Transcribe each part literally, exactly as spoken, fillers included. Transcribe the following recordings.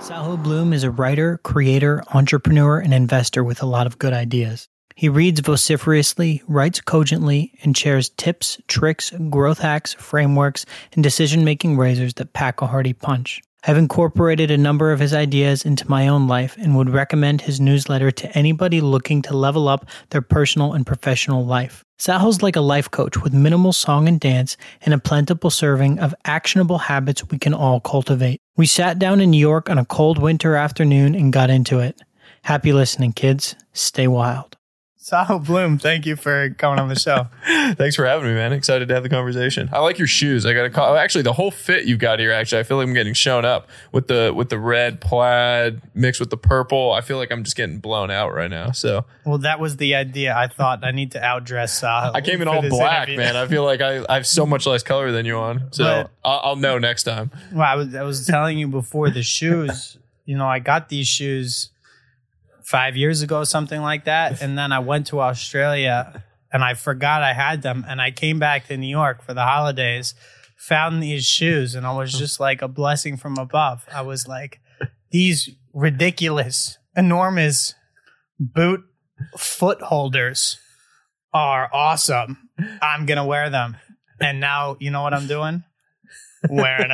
Sahil Bloom is a writer, creator, entrepreneur, and investor with a lot of good ideas. He reads vociferously, writes cogently, and shares tips, tricks, growth hacks, frameworks, and decision-making razors that pack a hearty punch. I've incorporated a number of his ideas into my own life and would recommend his newsletter to anybody looking to level up their personal and professional life. Sahil's like a life coach with minimal song and dance and a plentiful serving of actionable habits we can all cultivate. We sat down in New York on a cold winter afternoon and got into it. Happy listening, kids. Stay wild. Sahil Bloom, thank you for coming on the show. Thanks for having me, man. Excited to have the conversation. I like your shoes. I got to call. Actually, the whole fit you've got here. Actually, I feel like I'm getting shown up with the with the red plaid mixed with the purple. I feel like I'm just getting blown out right now. So, well, that was the idea. I thought I need to outdress Sahil. I came in all black, interview. man. I feel like I, I have so much less color than you on. So but, I'll, I'll know next time. Well, I was I was telling you before the shoes. You know, I got these shoes five years ago, something like that. And then I went to Australia and I forgot I had them. And I came back to New York for the holidays, found these shoes, and I was just like a blessing from above. I was like, these ridiculous, enormous boot foot holders are awesome. I'm going to wear them. And now, you know what I'm doing? Wearing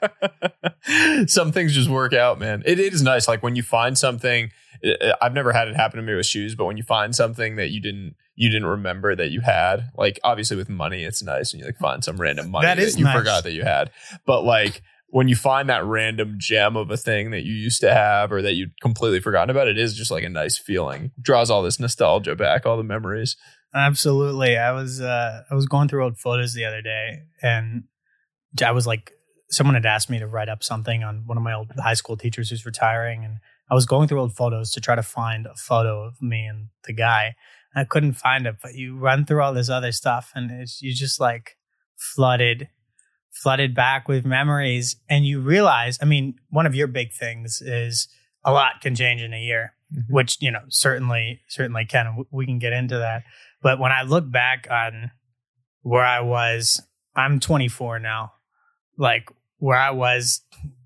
them. Some things just work out, man. It, it is nice. Like when you find something, I've never had it happen to me with shoes, but when you find something that you didn't you didn't remember that you had, like obviously with money, it's nice when you like find some random money that, that you nice. forgot that you had. But like when you find that random gem of a thing that you used to have or that you'd completely forgotten about, it is just like a nice feeling. Draws all this nostalgia back, all the memories. Absolutely. I was uh, I was going through old photos the other day, and I was like, someone had asked me to write up something on one of my old high school teachers who's retiring, and I was going through old photos to try to find a photo of me and the guy. And I couldn't find it, but you run through all this other stuff, and it's, you just like flooded, flooded back with memories. And you realize, I mean, one of your big things is a lot can change in a year, mm-hmm. which, you know, certainly, certainly can. And we can get into that. But when I look back on where I was, I'm twenty-four now, like where I was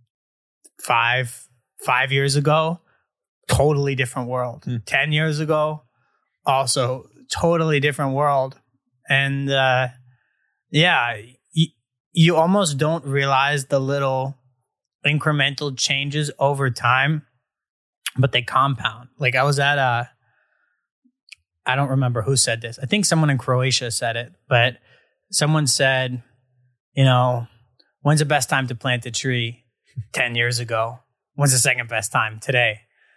five, five years ago, totally different world. Mm. Ten years ago, also totally different world. And uh, yeah, y- you almost don't realize the little incremental changes over time, but they compound. Like I was at a, I don't remember who said this. I think someone in Croatia said it, but someone said, you know, when's the best time to plant a tree? ten years ago. When's the second best time? Today.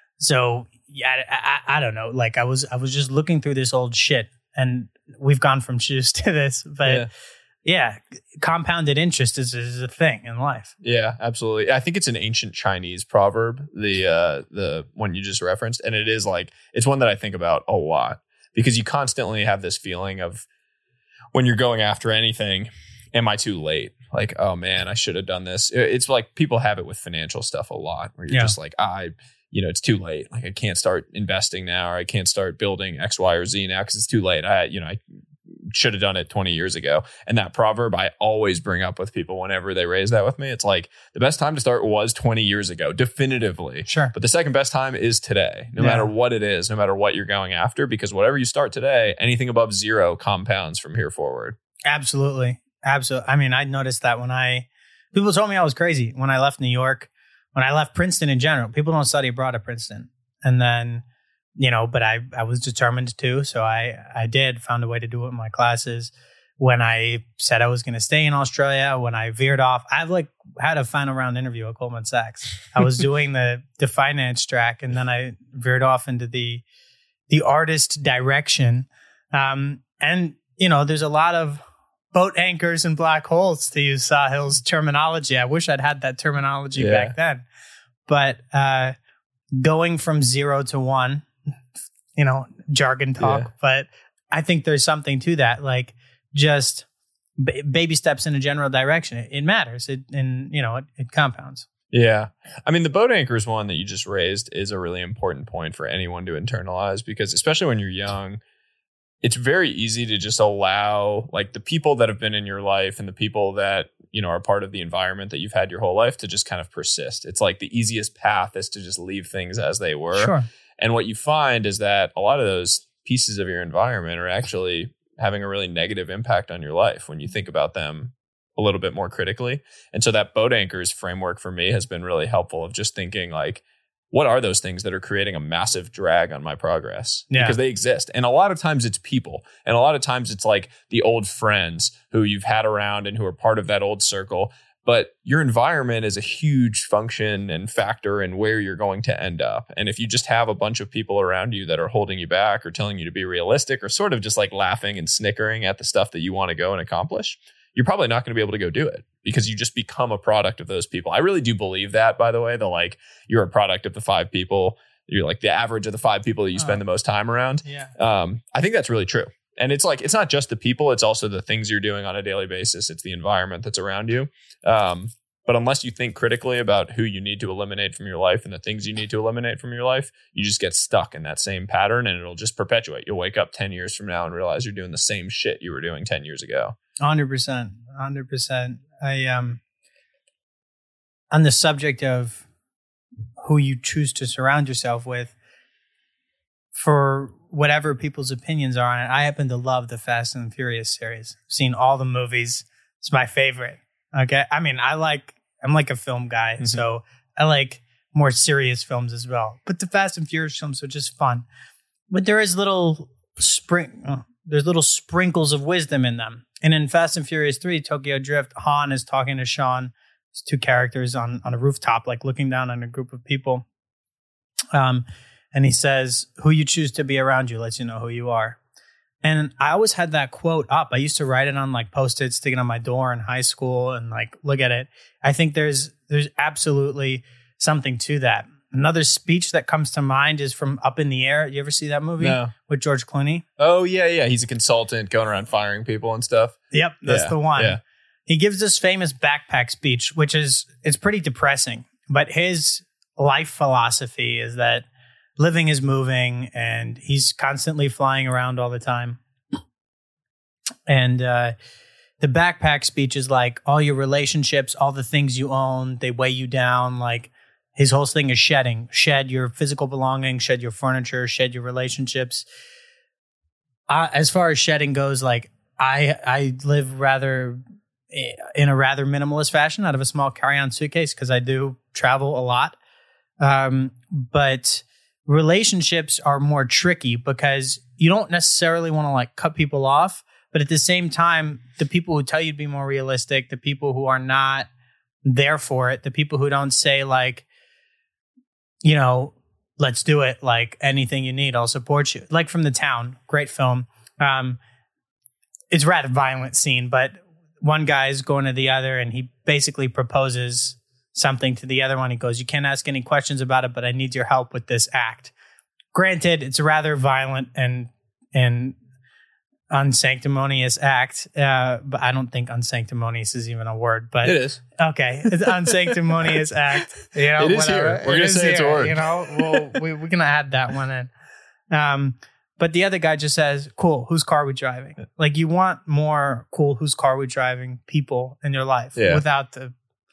So yeah, I, I, I don't know. Like I was, I was just looking through this old shit, and we've gone from shoes to this, but yeah, yeah compounded interest is, is a thing in life. Yeah, absolutely. I think it's an ancient Chinese proverb, the, uh, the one you just referenced. And it is like, it's one that I think about a lot because you constantly have this feeling of when you're going after anything, am I too late? Like, oh man, I should have done this. It's like people have it with financial stuff a lot where you're yeah. just like, I, you know, it's too late. Like I can't start investing now, or I can't start building X, Y, or Z now because it's too late. I, you know, I should have done it twenty years ago. And that proverb I always bring up with people whenever they raise that with me. It's like the best time to start was twenty years ago, definitively. Sure. But the second best time is today, no yeah. matter what it is, no matter what you're going after, because whatever you start today, anything above zero compounds from here forward. Absolutely. Absolutely. I mean, I noticed that when I, people told me I was crazy when I left New York, when I left Princeton in general. People don't study abroad at Princeton. And then, you know, but I, I was determined to. So I, I did, found a way to do it in my classes. When I said I was going to stay in Australia, when I veered off, I've like had a final round interview at Goldman Sachs. I was doing the, the finance track, and then I veered off into the, the artist direction. Um, and, you know, there's a lot of boat anchors and black holes, to use Sahil's terminology. I wish I'd had that terminology yeah. back then. But uh, going from zero to one, you know, jargon talk. Yeah. But I think there's something to that. Like just b- baby steps in a general direction. It, it matters. It and you know it, it compounds. Yeah. I mean, the boat anchors one that you just raised is a really important point for anyone to internalize, because especially when you're young, it's very easy to just allow like the people that have been in your life and the people that, you know, are part of the environment that you've had your whole life to just kind of persist. It's like the easiest path is to just leave things as they were. Sure. And what you find is that a lot of those pieces of your environment are actually having a really negative impact on your life when you think about them a little bit more critically. And so that boat anchors framework for me has been really helpful of just thinking like, what are those things that are creating a massive drag on my progress? Yeah. Because they exist. And a lot of times it's people. And a lot of times it's like the old friends who you've had around and who are part of that old circle. But your environment is a huge function and factor in where you're going to end up. And if you just have a bunch of people around you that are holding you back or telling you to be realistic or sort of just like laughing and snickering at the stuff that you want to go and accomplish, you're probably not going to be able to go do it because you just become a product of those people. I really do believe that, by the way, the like you're a product of the five people. You're like the average of the five people that you spend oh. the most time around. Yeah. Um, I think that's really true. And it's like, it's not just the people, it's also the things you're doing on a daily basis. It's the environment that's around you. Um, but unless you think critically about who you need to eliminate from your life and the things you need to eliminate from your life, you just get stuck in that same pattern and it'll just perpetuate. You'll wake up ten years from now and realize you're doing the same shit you were doing ten years ago. one hundred percent. one hundred percent. I, um, on the subject of who you choose to surround yourself with, for whatever people's opinions are on it, I happen to love the Fast and Furious series. I've seen all the movies. It's my favorite. Okay. I mean, I like, I'm like a film guy, mm-hmm. so I like more serious films as well. But the Fast and Furious films are just fun. But there is little spring, oh, there's little sprinkles of wisdom in them. And in Fast and Furious three, Tokyo Drift, Han is talking to Sean, his two characters on, on a rooftop, like looking down on a group of people. Um, and he says, who you choose to be around you lets you know who you are. And I always had that quote up. I used to write it on like Post-its, stick it on my door in high school and like look at it. I think there's there's absolutely something to that. Another speech that comes to mind is from Up in the Air. You ever see that movie? No. With George Clooney? Oh, yeah, yeah. He's a consultant going around firing people and stuff. Yep, that's yeah, the one. Yeah. He gives this famous backpack speech, which is it's pretty depressing. But his life philosophy is that living is moving, and he's constantly flying around all the time. And uh, the backpack speech is like all your relationships, all the things you own, they weigh you down. Like his whole thing is shedding. Shed your physical belongings, shed your furniture, shed your relationships. Uh, as far as shedding goes, like I I live rather in a rather minimalist fashion out of a small carry-on suitcase because I do travel a lot. Um, but relationships are more tricky because you don't necessarily want to like cut people off, but at the same time, the people who tell you to be more realistic, the people who are not there for it, the people who don't say like, you know, let's do it, like anything you need, I'll support you. Like from The Town, great film. Um, it's a rather violent scene, but one guy is going to the other and he basically proposes something to the other one. He goes, you can't ask any questions about it, but I need your help with this act. Granted, it's a rather violent and and unsanctimonious act, uh, but I don't think unsanctimonious is even a word. But it is. Okay, it's unsanctimonious act. You know, it is whatever. here. We're going to say here, it's a word. You know, we'll, we, we're going to add that one in. Um, but the other guy just says, cool, whose car are we driving? Like you want more cool, whose car are we driving people in your life yeah. without the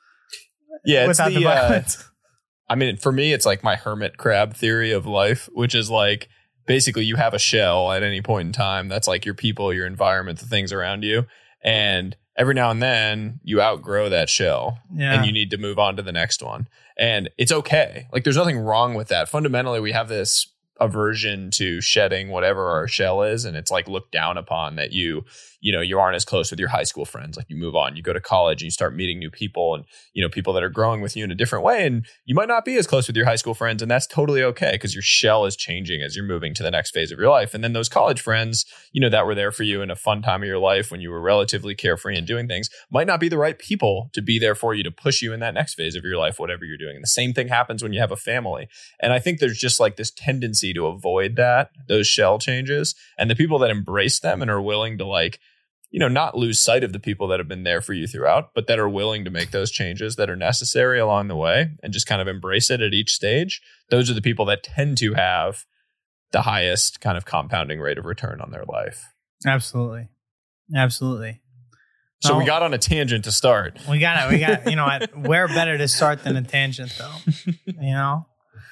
Yeah, it's without the, the violence. Uh, I mean, for me, it's like my hermit crab theory of life, which is like basically you have a shell at any point in time. That's like your people, your environment, the things around you. And every now and then you outgrow that shell Yeah. and you need to move on to the next one. And it's okay. Like there's nothing wrong with that. Fundamentally, we have this aversion to shedding whatever our shell is, and it's like looked down upon that you you know you aren't as close with your high school friends. Like you move on, you go to college and you start meeting new people, and you know people that are growing with you in a different way, and you might not be as close with your high school friends, and that's totally okay because your shell is changing as you're moving to the next phase of your life. And then those college friends, you know that were there for you in a fun time of your life when you were relatively carefree and doing things, might not be the right people to be there for you to push you in that next phase of your life, whatever you're doing. And the same thing happens when you have a family. And I think there's just like this tendency to avoid that, those shell changes, and the people that embrace them and are willing to like, you know, not lose sight of the people that have been there for you throughout, but that are willing to make those changes that are necessary along the way and just kind of embrace it at each stage. Those are the people that tend to have the highest kind of compounding rate of return on their life. Absolutely. Absolutely. So no, we got on a tangent to start. We got it. We got, you know, what, where better to start than a tangent, though? You know,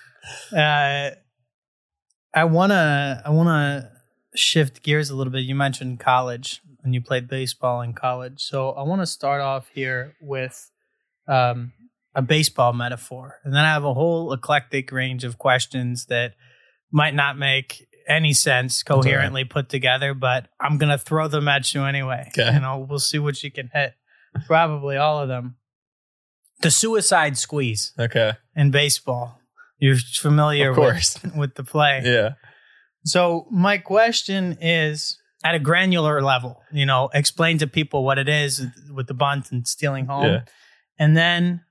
uh, I wanna, I wanna shift gears a little bit. You mentioned college, and you played baseball in college, so I want to start off here with um, a baseball metaphor, and then I have a whole eclectic range of questions that might not make any sense coherently put together, but I'm going to throw them at you anyway. Okay. You know, we'll see what you can hit. Probably all of them. The suicide squeeze Okay. in baseball. You're familiar Of course. with, with the play. Yeah. So my question is, at a granular level, you know, explain to people what it is with the bunt and stealing home. Yeah. And then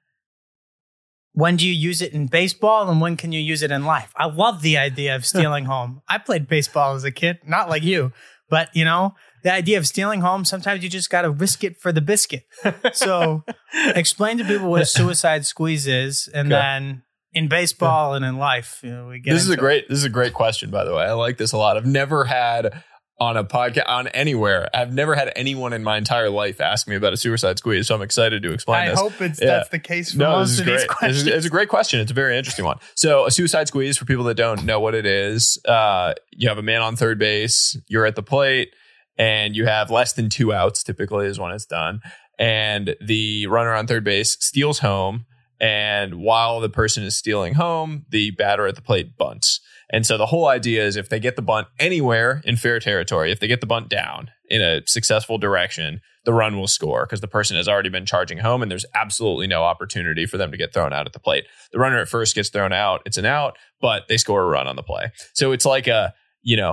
when do you use it in baseball and when can you use it in life? I love the idea of stealing home. I played baseball as a kid, not like you, but you know, the idea of stealing home, sometimes you just got to risk it for the biscuit. So explain to people what a suicide squeeze is. And Okay. then in baseball and in life, you know, we get This is a into great, this is a great question, by the way. I like this a lot. I've never had on a podcast, on anywhere, I've never had anyone in my entire life ask me about a suicide squeeze. So I'm excited to explain I this. hope it's Yeah. that's the case for No, most this is of great. these questions. This is, it's a great question. It's a very interesting one. So a suicide squeeze, for people that don't know what it is, uh, you have a man on third base, you're at the plate, and you have less than two outs, typically is when it's done. And the runner on third base steals home. And while the person is stealing home, the batter at the plate bunts. And so the whole idea is if they get the bunt anywhere in fair territory, if they get the bunt down in a successful direction, the run will score because the person has already been charging home and there's absolutely no opportunity for them to get thrown out at the plate. The runner at first gets thrown out. It's an out, but they score a run on the play. So it's like a, you know,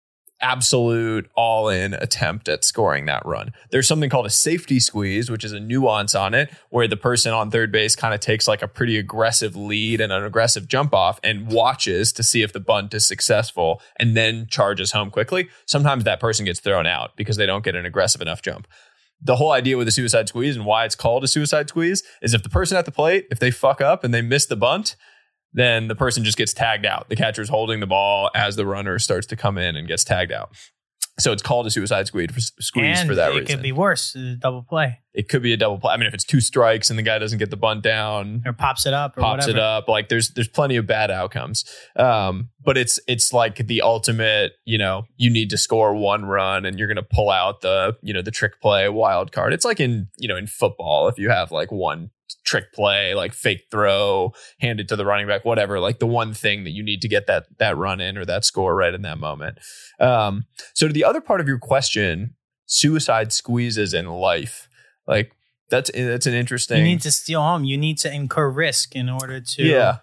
absolute all-in attempt at scoring that run. There's something called a safety squeeze, which is a nuance on it, where the person on third base kind of takes like a pretty aggressive lead and an aggressive jump off and watches to see if the bunt is successful and then charges home quickly. Sometimes that person gets thrown out because they don't get an aggressive enough jump. The whole idea with a suicide squeeze and why it's called a suicide squeeze is if the person at the plate, if they fuck up and they miss the bunt, then the person just gets tagged out. The catcher's holding the ball as the runner starts to come in and gets tagged out. So it's called a suicide squeeze for, squeeze and for that it reason. It could be worse, a double play. It could be a double play. I mean, if it's two strikes and the guy doesn't get the bunt down, or pops it up, or pops whatever. it up, like there's there's plenty of bad outcomes. Um, but it's it's like the ultimate. You know, you need to score one run, and you're going to pull out the you know the trick play wild card. It's like in you know in football, if you have like one trick play, like fake throw, hand it to the running back, whatever, like the one thing that you need to get that that run in or that score right in that moment. Um, so to the other part of your question, suicide squeezes in life, like that's that's an interesting. You need to steal home. You need to incur risk in order to. Yeah.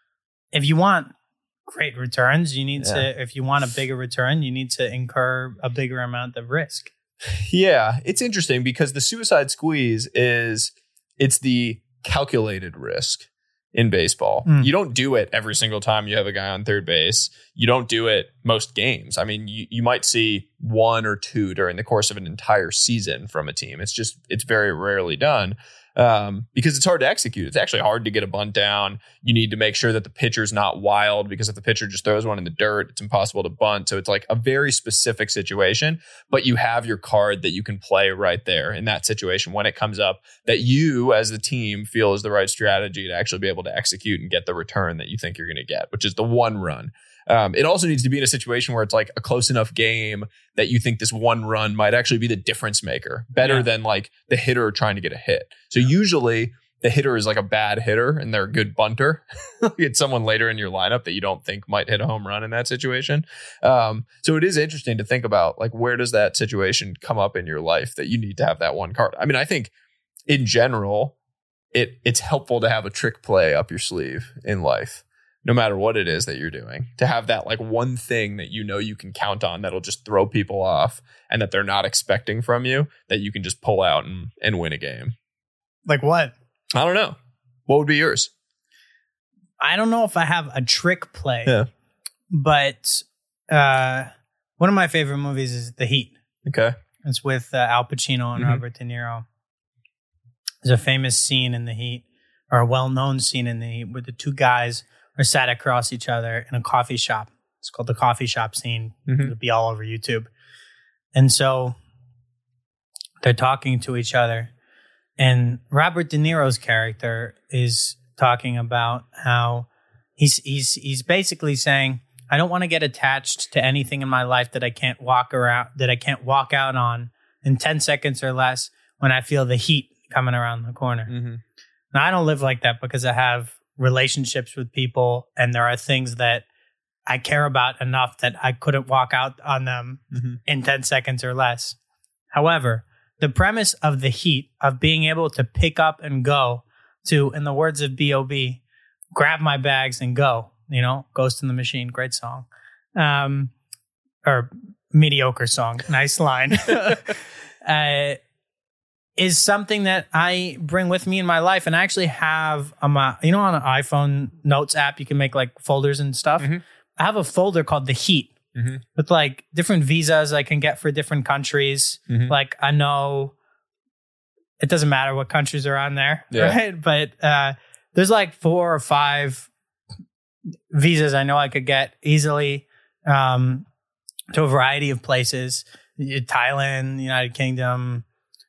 If you want great returns, you need Yeah. to. If you want a bigger return, you need to incur a bigger amount of risk. Yeah, it's interesting because the suicide squeeze is it's the calculated risk in baseball. Mm. You don't do it every single time you have a guy on third base. You don't do it most games. I mean, you, you might see one or two during the course of an entire season from a team. It's just, it's very rarely done. Um, because it's hard to execute. It's actually hard to get a bunt down. You need to make sure that the pitcher's not wild, because if the pitcher just throws one in the dirt, it's impossible to bunt. So it's like a very specific situation, but you have your card that you can play right there in that situation when it comes up that you as the team feel is the right strategy to actually be able to execute and get the return that you think you're going to get, which is the one run. Um, it also needs to be in a situation where it's like a close enough game that you think this one run might actually be the difference maker, better Yeah. than like the hitter trying to get a hit. So usually the hitter is like a bad hitter and they're a good bunter. It's someone later in your lineup that you don't think might hit a home run in that situation. Um, so it is interesting to think about, like, where does that situation come up in your life that you need to have that one card? I mean, I think in general, it it's helpful to have a trick play up your sleeve in life, no matter what it is that you're doing, to have that like one thing that you know you can count on that'll just throw people off and that they're not expecting from you, that you can just pull out and, and win a game. Like what? I don't know. What would be yours? I don't know if I have a trick play, Yeah. but uh, one of my favorite movies is The Heat. Okay. It's with uh, Al Pacino and Mhm. Robert De Niro. There's a famous scene in The Heat, or a well-known scene in The Heat, where the two guys are sat across each other in a coffee shop. It's called The Coffee Shop Scene. Mhm. It'll be all over YouTube. And so they're talking to each other. And Robert De Niro's character is talking about how he's he's he's basically saying, I don't want to get attached to anything in my life that I can't walk around, that I can't walk out on in ten seconds or less when I feel the heat coming around the corner. Mm-hmm. Now, I don't live like that because I have relationships with people, and there are things that I care about enough that I couldn't walk out on them Mm-hmm. in ten seconds or less. However, the premise of the heat, of being able to pick up and go to, in the words of B O B, grab my bags and go, you know, Ghost in the Machine, great song. Um, or mediocre song, nice line. uh, is something that I bring with me in my life. And I actually have, um, uh, you know, on an iPhone notes app, you can make like folders and stuff. Mhm. I have a folder called The Heat Mhm. with like different visas I can get for different countries. Mhm. Like I know it doesn't matter what countries are on there, Yeah. right? But uh, there's like four or five visas I know I could get easily um, to a variety of places. Thailand, United Kingdom,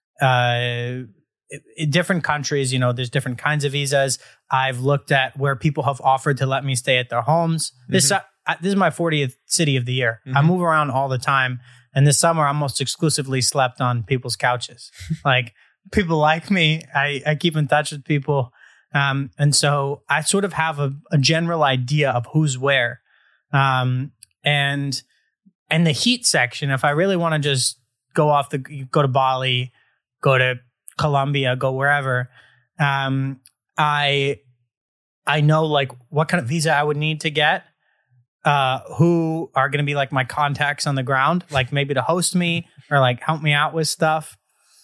uh, in different countries, you know, there's different kinds of visas. I've looked at where people have offered to let me stay at their homes. This uh, this is my fortieth city of the year. I Mhm. move around all the time. And this summer, I almost exclusively slept on people's couches. Like, people like me. I, I keep in touch with people. Um, and so I sort of have a, a general idea of who's where. Um, and and the heat section, if I really want to just go off the, go to Bali, go to Colombia, go wherever, um, I I know like what kind of visa I would need to get, uh, who are going to be like my contacts on the ground, like maybe to host me or like help me out with stuff.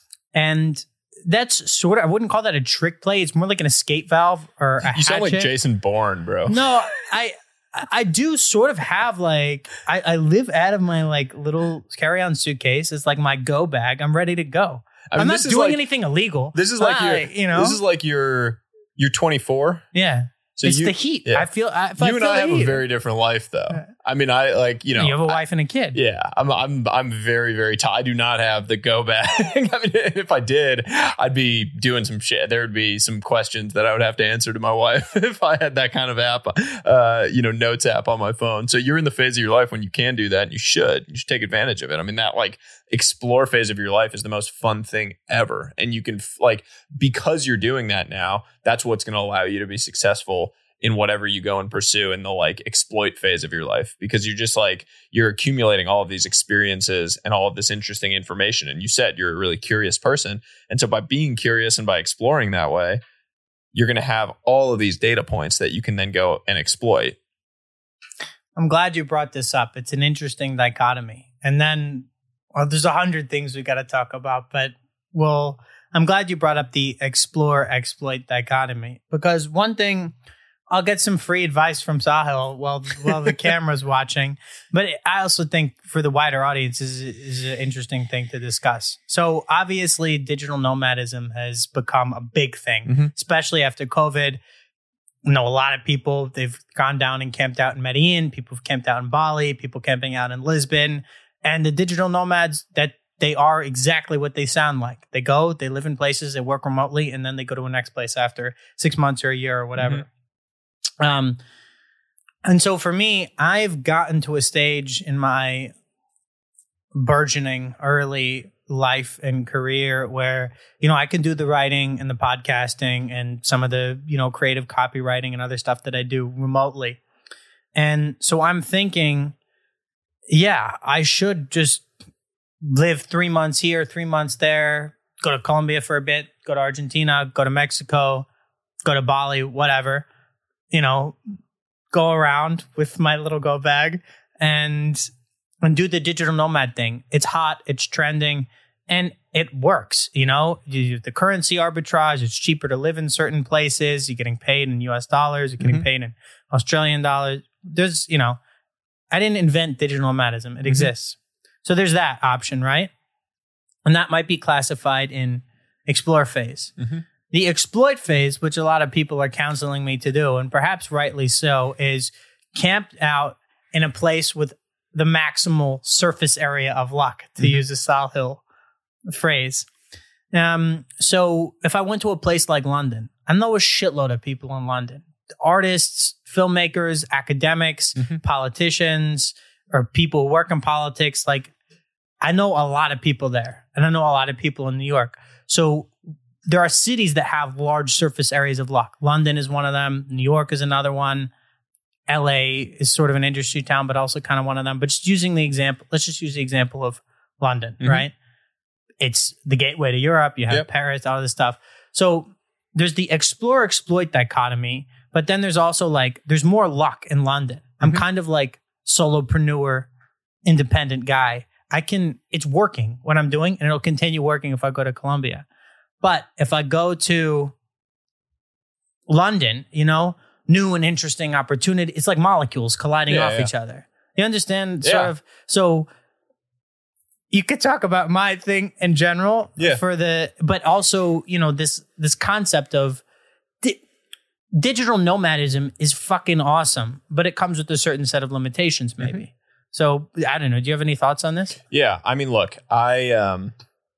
And that's sort of, I wouldn't call that a trick play. It's more like an escape valve or a You sound like hatchet. Jason Bourne, bro. No, I I do sort of have like I, I live out of my like little carry-on suitcase. It's like my go bag. I'm ready to go. I mean, I'm not this is doing like- anything illegal. This is like I- you're, you know, This is like you're you're twenty-four. yeah. So it's you, the heat. yeah. I feel. I, if you I and feel I the have heat. a very different life, though. I mean, I like you know. You have a I- wife and a kid. Yeah, I'm I'm I'm very very tired. I do not have the go bag. I mean, if I did, I'd be doing some shit. There would be some questions that I would have to answer to my wife if I had that kind of app, uh, you know, notes app on my phone. So you're in the phase of your life when you can do that, and you should. You should take advantage of it. I mean, that like explore phase of your life is the most fun thing ever, and you can like because you're doing that now. That's what's going to allow you to be successful in whatever you go and pursue in the like exploit phase of your life, because you're just like, you're accumulating all of these experiences and all of this interesting information. And you said you're a really curious person. And so by being curious and by exploring that way, you're going to have all of these data points that you can then go and exploit. I'm glad you brought this up. It's an interesting dichotomy. And then, well, there's a hundred things we got to talk about, but well, I'm glad you brought up the explore exploit dichotomy, because one thing, I'll get some free advice from Sahil while while the camera's watching. But I also think for the wider audience is is an interesting thing to discuss. So obviously, digital nomadism has become a big thing, Mm-hmm. especially after COVID. I know a lot of people, they've gone down and camped out in Medellin. People have camped out in Bali. People camping out in Lisbon. And the digital nomads, that they are exactly what they sound like. They go, they live in places, they work remotely, and then they go to a next place after six months or a year or whatever. Mm-hmm. Um, and so for me, I've gotten to a stage in my burgeoning early life and career where, you know, I can do the writing and the podcasting and some of the, you know, creative copywriting and other stuff that I do remotely. And so I'm thinking, yeah, I should just live three months here, three months there, go to Colombia for a bit, go to Argentina, go to Mexico, go to Bali, whatever. You know, go around with my little go bag and and do the digital nomad thing. It's hot, it's trending, and it works. You know, you, the currency arbitrage, it's cheaper to live in certain places. You're getting paid in U S dollars, you're getting Mm-hmm. paid in Australian dollars. There's, you know, I didn't invent digital nomadism. It Mm-hmm. exists. So there's that option, right? And that might be classified in explore phase. Mm-hmm. The exploit phase, which a lot of people are counseling me to do, and perhaps rightly so, is camped out in a place with the maximal surface area of luck, to mm-hmm. use a Sal Hill phrase. Um, so if I went to a place like London, I know a shitload of people in London, artists, filmmakers, academics, mm-hmm. politicians, or people who work in politics. Like, I know a lot of people there, and I know a lot of people in New York. So there are cities that have large surface areas of luck. London is one of them. New York is another one. L A is sort of an industry town, but also kind of one of them. But just using the example, let's just use the example of London, mm-hmm. right? It's the gateway to Europe. You have yep. Paris, all this stuff. So there's the explore, exploit dichotomy, but then there's also like, there's more luck in London. I'm mm-hmm. kind of like solopreneur, independent guy. I can, it's working what I'm doing, and it'll continue working if I go to Colombia. But if I go to London, you know, new and interesting opportunity, it's like molecules colliding yeah, off yeah. each other. You understand? Sort yeah. of. So you could talk about my thing in general yeah. for the, but also, you know, this, this concept of di- digital nomadism is fucking awesome, but it comes with a certain set of limitations, maybe. Mm-hmm. So I don't know. Do you have any thoughts on this? Yeah. I mean, look, I, um,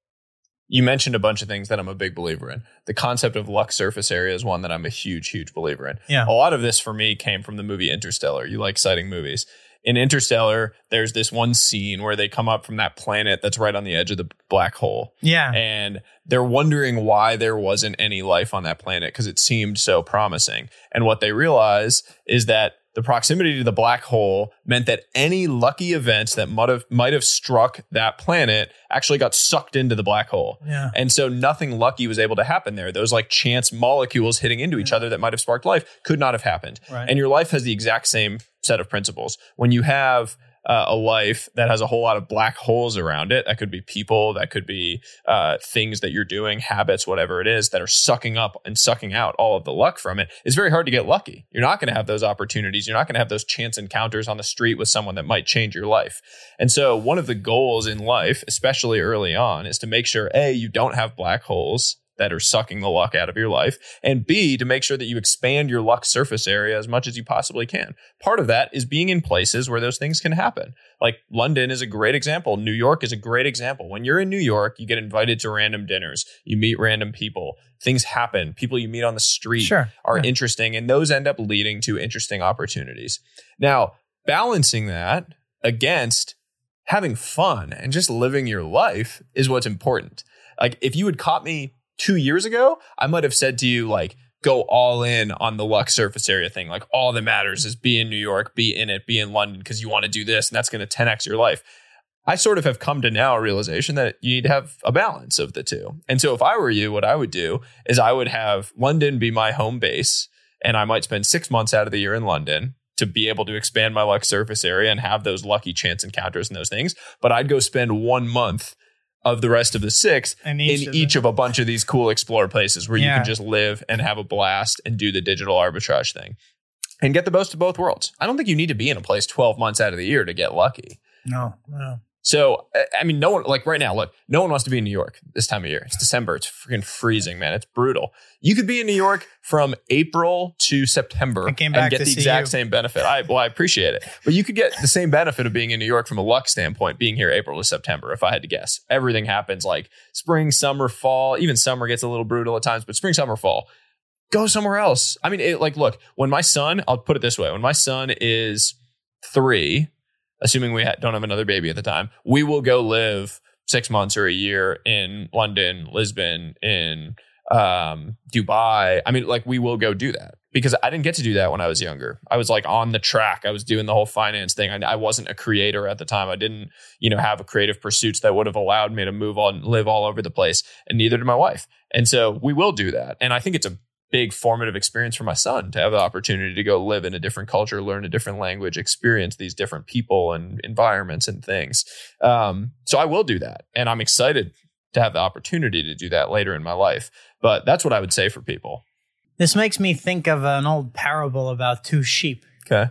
you mentioned a bunch of things that I'm a big believer in. The concept of luck surface area is one that I'm a huge, huge believer in. Yeah. A lot of this for me came from the movie Interstellar. You like citing movies. In Interstellar, there's this one scene where they come up from that planet that's right on the edge of the black hole. Yeah. And they're wondering why there wasn't any life on that planet because it seemed so promising. And what they realize is that the proximity to the black hole meant that any lucky events that might have might have struck that planet actually got sucked into the black hole. Yeah. And so nothing lucky was able to happen there. Those like chance molecules hitting into each other that might have sparked life could not have happened. Right. And your life has the exact same set of principles. When you have uh, a life that has a whole lot of black holes around it, that could be people, that could be uh, things that you're doing, habits, whatever it is, that are sucking up and sucking out all of the luck from it, it's very hard to get lucky. You're not going to have those opportunities. You're not going to have those chance encounters on the street with someone that might change your life. And so one of the goals in life, especially early on, is to make sure, A, you don't have black holes that are sucking the luck out of your life, and B, to make sure that you expand your luck surface area as much as you possibly can. Part of that is being in places where those things can happen. Like London is a great example. New York is a great example. When you're in New York, you get invited to random dinners. You meet random people. Things happen. People you meet on the street sure. are yeah. interesting, and those end up leading to interesting opportunities. Now, balancing that against having fun and just living your life is what's important. Like if you had caught me two years ago, I might have said to you, like, go all in on the luck surface area thing. Like, all that matters is be in New York, be in it, be in London, because you want to do this, and that's going to ten x your life. I sort of have come to now a realization that you need to have a balance of the two. And so if I were you, what I would do is I would have London be my home base, and I might spend six months out of the year in London to be able to expand my luck surface area and have those lucky chance encounters and those things. But I'd go spend one month of the rest of the six in each, each, of, of, each of a bunch of these cool explore places where yeah. you can just live and have a blast and do the digital arbitrage thing and get the most of both worlds. I don't think you need to be in a place twelve months out of the year to get lucky. No, no. So, I mean, no one, like right now, look, no one wants to be in New York this time of year. It's December. It's freaking freezing, man. It's brutal. You could be in New York from April to September and get the exact you. same benefit. I, well, I appreciate it. But you could get the same benefit of being in New York from a luck standpoint, being here April to September, if I had to guess. Everything happens like spring, summer, fall. Even summer gets a little brutal at times, but spring, summer, fall. Go somewhere else. I mean, it, like, look, when my son, I'll put it this way. When my son is three, assuming we ha- don't have another baby at the time, we will go live six months or a year in London, Lisbon, in um, Dubai. I mean, like, we will go do that because I didn't get to do that when I was younger. I was like on the track. I was doing the whole finance thing. I, I wasn't a creator at the time. I didn't, you know, have a creative pursuits that would have allowed me to move on, live all over the place, and neither did my wife. And so we will do that. And I think it's a big formative experience for my son to have the opportunity to go live in a different culture, learn a different language, experience these different people and environments and things. Um, so I will do that. And I'm excited to have the opportunity to do that later in my life. But that's what I would say for people. This makes me think of an old parable about two sheep. Okay.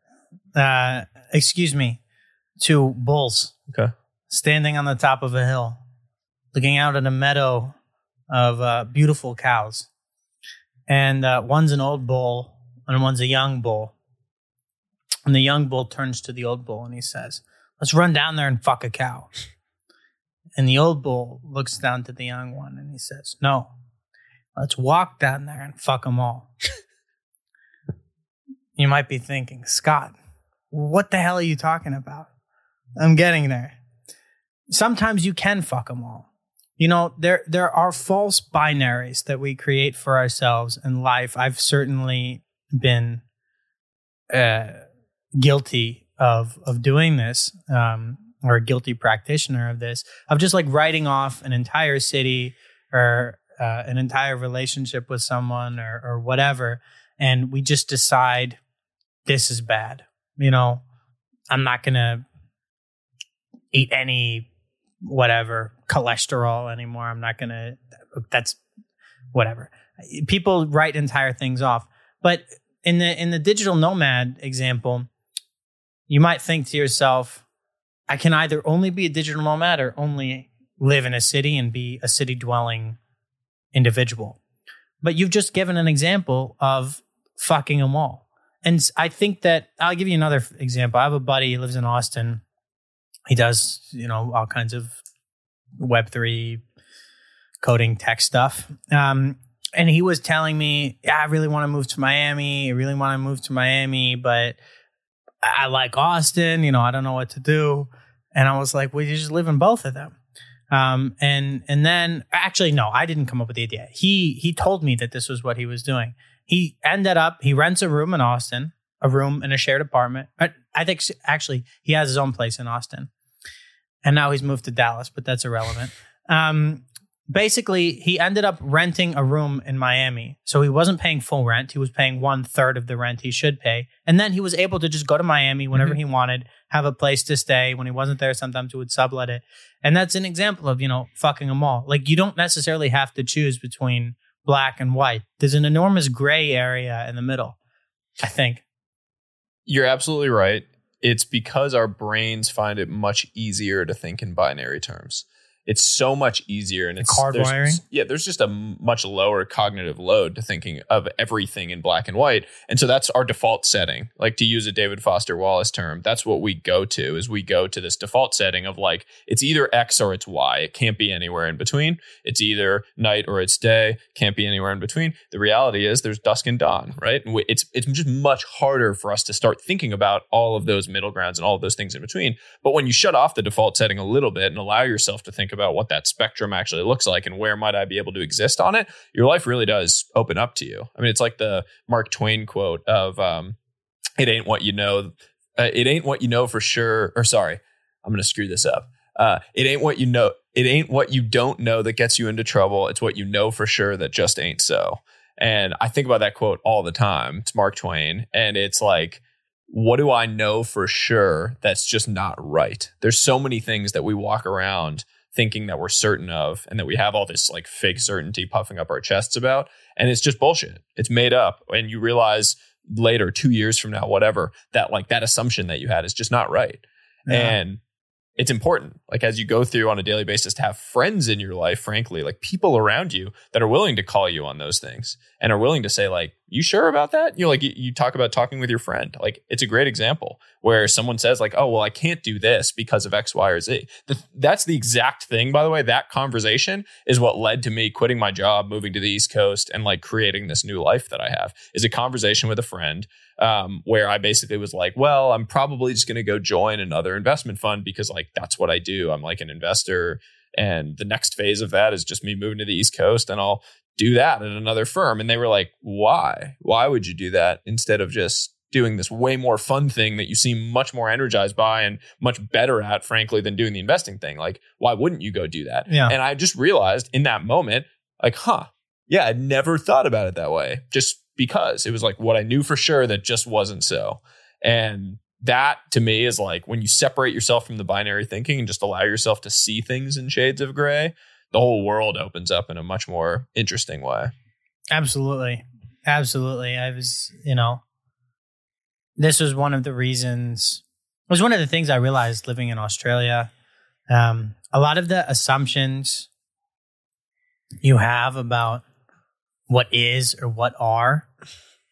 Uh, excuse me, two bulls. Okay. Standing on the top of a hill, looking out at a meadow of uh, beautiful cows. And uh, one's an old bull and one's a young bull. And the young bull turns to the old bull and he says, let's run down there and fuck a cow. And the old bull looks down to the young one and he says, no, let's walk down there and fuck them all. You might be thinking, Scott, what the hell are you talking about? I'm getting there. Sometimes you can fuck them all. You know, there there are false binaries that we create for ourselves in life. I've certainly been uh, guilty of of doing this, um, or a guilty practitioner of this, of just like writing off an entire city or uh, an entire relationship with someone or, or whatever, and we just decide this is bad. You know, I'm not gonna eat any whatever cholesterol anymore. I'm not gonna. That's whatever. People write entire things off, but in the in the digital nomad example, you might think to yourself, I can either only be a digital nomad or only live in a city and be a city dwelling individual. But you've just given an example of fucking them all. And I think that I'll give you another example. I have a buddy, he lives in Austin. He does, you know, all kinds of Web three coding tech stuff. Um, and he was telling me, yeah, I really want to move to Miami. I really want to move to Miami, but I like Austin. You know, I don't know what to do. And I was like, well, you just live in both of them. Um, and and then, actually, no, I didn't come up with the idea. He he told me that this was what he was doing. He ended up, he rents a room in Austin, a room in a shared apartment. I, I think, actually, he has his own place in Austin. And now he's moved to Dallas, but that's irrelevant. Um, basically, he ended up renting a room in Miami. So he wasn't paying full rent. He was paying one third of the rent he should pay. And then he was able to just go to Miami whenever mm-hmm. he wanted, have a place to stay. When he wasn't there, sometimes he would sublet it. And that's an example of, you know, fucking them all. Like, you don't necessarily have to choose between black and white. There's an enormous gray area in the middle, I think. You're absolutely right. It's because our brains find it much easier to think in binary terms. It's so much easier, and it's hardwiring. There's, yeah, there's just a much lower cognitive load to thinking of everything in black and white, and so that's our default setting. Like, to use a David Foster Wallace term, that's what we go to. Is we go to this default setting of like it's either X or it's Y. It can't be anywhere in between. It's either night or it's day. Can't be anywhere in between. The reality is there's dusk and dawn, right? And we, it's it's just much harder for us to start thinking about all of those middle grounds and all of those things in between. But when you shut off the default setting a little bit and allow yourself to think about what that spectrum actually looks like and where might I be able to exist on it, your life really does open up to you. I mean, it's like the Mark Twain quote of um, it ain't what you know. Uh, it ain't what you know for sure. Or sorry, I'm going to screw this up. Uh, it ain't what you know. It ain't what you don't know that gets you into trouble. It's what you know for sure that just ain't so. And I think about that quote all the time. It's Mark Twain. And it's like, what do I know for sure that's just not right? There's so many things that we walk around thinking that we're certain of and that we have all this like fake certainty puffing up our chests about. And it's just bullshit. It's made up. And you realize later, two years from now, whatever, that like that assumption that you had is just not right. Yeah. And it's important, like as you go through on a daily basis, to have friends in your life, frankly, like people around you that are willing to call you on those things and are willing to say like, you sure about that? You know, like you, you talk about talking with your friend. Like it's a great example where someone says like, oh, well, I can't do this because of X, Y, or Z. The, that's the exact thing, by the way. That conversation is what led to me quitting my job, moving to the East Coast, and like creating this new life that I have. Is a conversation with a friend um, where I basically was like, well, I'm probably just going to go join another investment fund because like that's what I do. I'm like an investor. And the next phase of that is just me moving to the East Coast, and I'll do that at another firm. And they were like, why? Why would you do that instead of just doing this way more fun thing that you seem much more energized by and much better at, frankly, than doing the investing thing? Like, why wouldn't you go do that? Yeah. And I just realized in that moment, like, huh, yeah, I'd never thought about it that way, just because it was like what I knew for sure that just wasn't so. And that to me is like when you separate yourself from the binary thinking and just allow yourself to see things in shades of gray, the whole world opens up in a much more interesting way. Absolutely. Absolutely. I was, you know, this was one of the reasons, it was one of the things I realized living in Australia. Um, a lot of the assumptions you have about what is or what are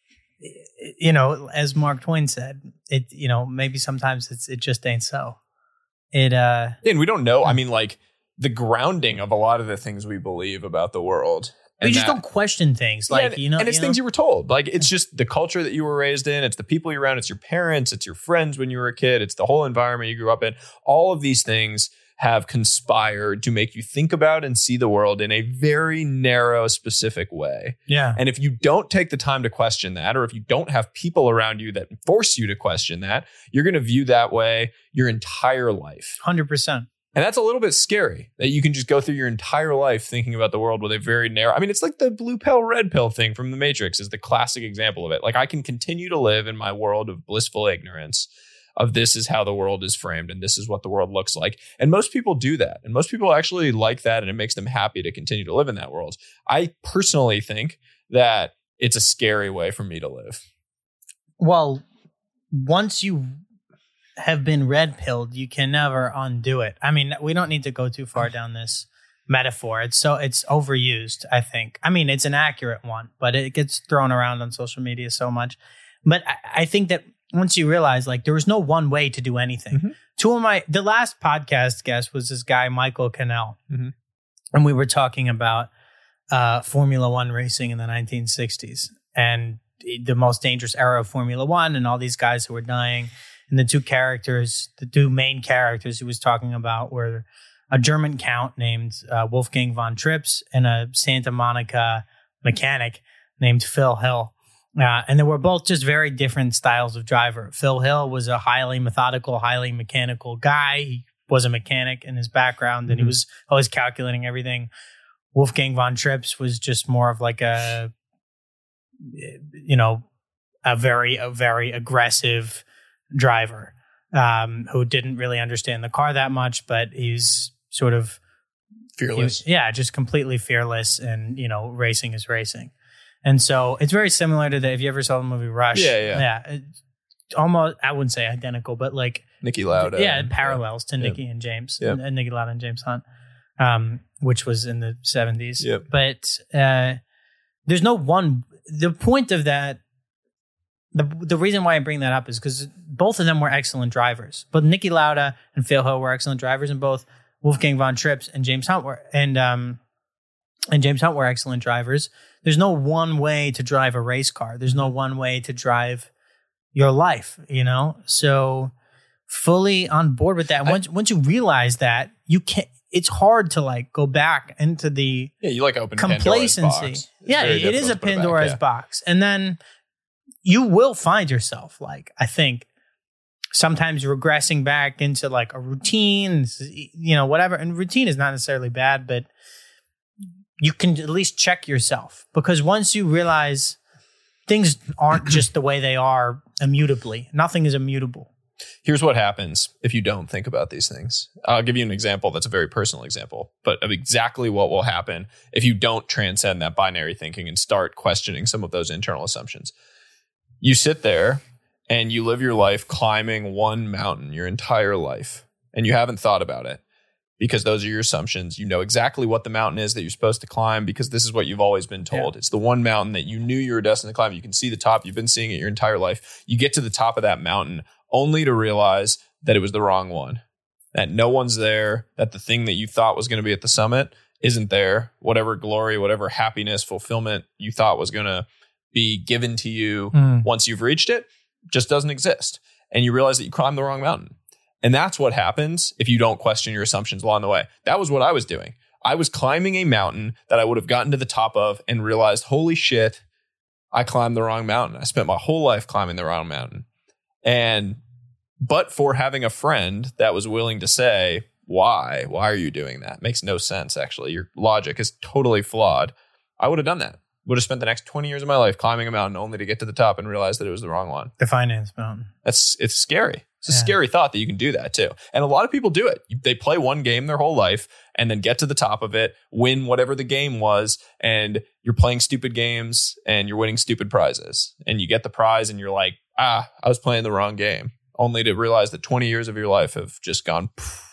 you know, as Mark Twain said, it, you know, maybe sometimes it's, it just ain't so. It, uh, and we don't know. I mean, like the grounding of a lot of the things we believe about the world. We just that, don't question things like, yeah, you know, and it's you things know? you were told. Like, it's just the culture that you were raised in. It's the people you're around. It's your parents. It's your friends when you were a kid. It's the whole environment you grew up in. All of these things have conspired to make you think about and see the world in a very narrow, specific way. Yeah. And if you don't take the time to question that, or if you don't have people around you that force you to question that, you're going to view that way your entire life. one hundred percent. And that's a little bit scary that you can just go through your entire life thinking about the world with a very narrow. I mean, it's like the blue pill, red pill thing from The Matrix is the classic example of it. Like, I can continue to live in my world of blissful ignorance of this is how the world is framed and this is what the world looks like. And most people do that. And most people actually like that, and it makes them happy to continue to live in that world. I personally think that it's a scary way for me to live. Well, once you have been red pilled, you can never undo it. I mean, we don't need to go too far down this metaphor. It's so it's overused, I think. I mean, it's an accurate one, but it gets thrown around on social media so much. But I, I think that once you realize, like, there was no one way to do anything. Mm-hmm. Two of my, the last podcast guest was this guy, Michael Cannell. Mm-hmm. And we were talking about uh, Formula One racing in the nineteen sixties and the most dangerous era of Formula One and all these guys who were dying. And the two characters, the two main characters he was talking about were a German count named uh, Wolfgang von Trips and a Santa Monica mechanic named Phil Hill. Uh, and they were both just very different styles of driver. Phil Hill was a highly methodical, highly mechanical guy. He was a mechanic in his background, and mm-hmm. he was always calculating everything. Wolfgang von Trips was just more of like a, you know, a very, a very aggressive driver um, who didn't really understand the car that much, but he's sort of fearless. Was, yeah, just completely fearless, and, you know, racing is racing. And so it's very similar to the, if you ever saw the movie Rush. Yeah, yeah. Yeah. It's almost, I wouldn't say identical, but like. Niki Lauda. Yeah, it parallels yeah. to Niki yep. and James. Yep. And Niki Lauda and James Hunt, um, which was in the seventies. Yep. But uh, there's no one, the point of that, the the reason why I bring that up is because both of them were excellent drivers. But Niki Lauda and Phil Hill were excellent drivers, and both Wolfgang von Trips and James Hunt were, and um, and James Hunt were excellent drivers. There's no one way to drive a race car. There's no one way to drive your life, you know? So fully on board with that. Once I, once you realize that, you can't, it's hard to like go back into the yeah, you like open complacency. Yeah, it is a Pandora's back, yeah. box. And then you will find yourself, like, I think, sometimes regressing back into like a routine, you know, whatever. And routine is not necessarily bad, but you can at least check yourself, because once you realize things aren't just the way they are immutably, nothing is immutable. Here's what happens if you don't think about these things. I'll give you an example that's a very personal example, but of exactly what will happen if you don't transcend that binary thinking and start questioning some of those internal assumptions. You sit there and you live your life climbing one mountain your entire life, and you haven't thought about it. Because those are your assumptions. You know exactly what the mountain is that you're supposed to climb, because this is what you've always been told. Yeah. It's the one mountain that you knew you were destined to climb. You can see the top. You've been seeing it your entire life. You get to the top of that mountain only to realize that it was the wrong one, that no one's there, that the thing that you thought was going to be at the summit isn't there. Whatever glory, whatever happiness, fulfillment you thought was going to be given to you mm. once you've reached it just doesn't exist. And you realize that you climbed the wrong mountain. And that's what happens if you don't question your assumptions along the way. That was what I was doing. I was climbing a mountain that I would have gotten to the top of and realized, holy shit, I climbed the wrong mountain. I spent my whole life climbing the wrong mountain. And but for having a friend that was willing to say, why? Why are you doing that? Makes no sense, actually. Your logic is totally flawed. I would have done that. Would have spent the next twenty years of my life climbing a mountain only to get to the top and realize that it was the wrong one. The finance mountain. That's it's scary. It's a yeah. scary thought that you can do that too. And a lot of people do it. They play one game their whole life and then get to the top of it, win whatever the game was, and you're playing stupid games and you're winning stupid prizes. And you get the prize and you're like, ah, I was playing the wrong game. Only to realize that twenty years of your life have just gone poof,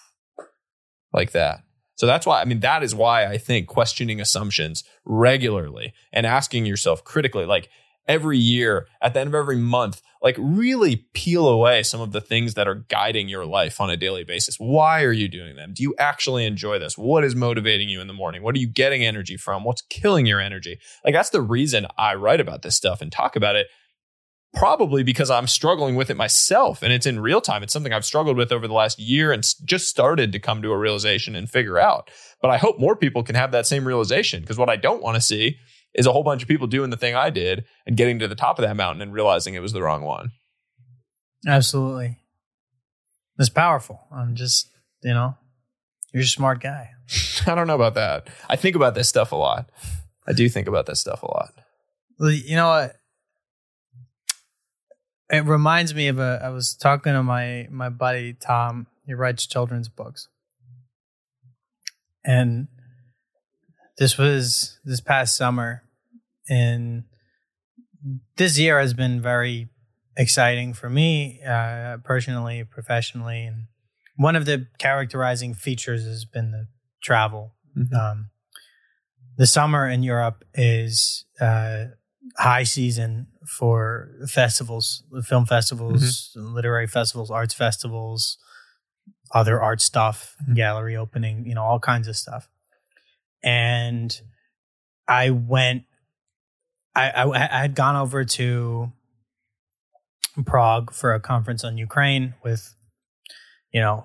like that. So that's why, I mean, that is why I think questioning assumptions regularly and asking yourself critically, like, every year, at the end of every month, like really peel away some of the things that are guiding your life on a daily basis. Why are you doing them? Do you actually enjoy this? What is motivating you in the morning? What are you getting energy from? What's killing your energy? Like, that's the reason I write about this stuff and talk about it. Probably because I'm struggling with it myself, and it's in real time. It's something I've struggled with over the last year and just started to come to a realization and figure out. But I hope more people can have that same realization, because what I don't want to see is a whole bunch of people doing the thing I did and getting to the top of that mountain and realizing it was the wrong one. Absolutely. It's powerful. I'm just, you know, you're a smart guy. I don't know about that. I think about this stuff a lot. I do think about this stuff a lot. Well, you know what? It reminds me of a, I was talking to my, my buddy, Tom. He writes children's books. And this was this past summer. And this year has been very exciting for me, uh, personally, professionally. And one of the characterizing features has been the travel. Mm-hmm. Um, the summer in Europe is uh, high season for festivals, film festivals, mm-hmm. literary festivals, arts festivals, other art stuff, mm-hmm. gallery opening, you know, all kinds of stuff. And I went, I, I, I had gone over to Prague for a conference on Ukraine with, you know,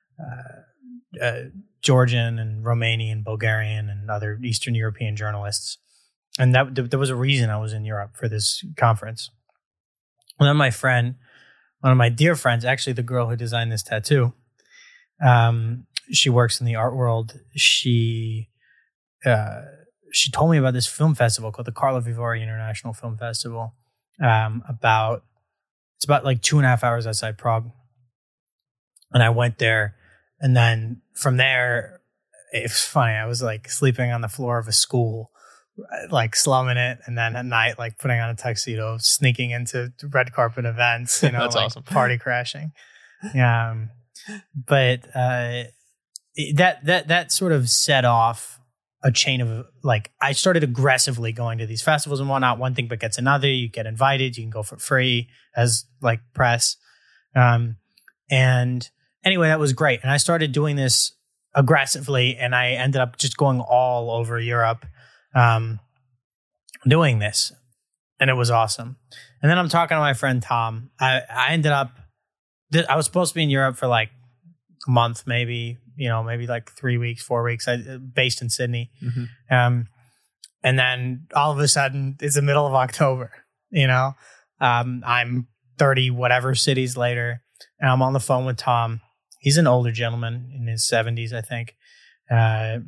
uh, uh, Georgian and Romanian, Bulgarian, and other Eastern European journalists. And that there was a reason I was in Europe for this conference. And then my friend, one of my dear friends, actually the girl who designed this tattoo, um, she works in the art world. She uh, she told me about this film festival called the Karlovy Vary International Film Festival. Um, about it's about like two and a half hours outside Prague, and I went there. And then from there, it's funny. I was like sleeping on the floor of a school, like slumming it, and then at night, like putting on a tuxedo, sneaking into red carpet events, you know, That's like awesome. Party crashing. Yeah, um, but uh, that that that sort of set off a chain of like I started aggressively going to these festivals and whatnot. One thing begets another. You get invited. You can go for free as like press, um, and anyway, that was great. And I started doing this aggressively, and I ended up just going all over Europe. Um, doing this, and it was awesome. And then I'm talking to my friend Tom. I, I ended up, th- I was supposed to be in Europe for like a month, maybe, you know, maybe like three weeks, four weeks, I, based in Sydney. Mm-hmm. Um, and then all of a sudden it's the middle of October, you know, um, I'm thirty whatever cities later, and I'm on the phone with Tom. He's an older gentleman in his seventies, I think. Uh,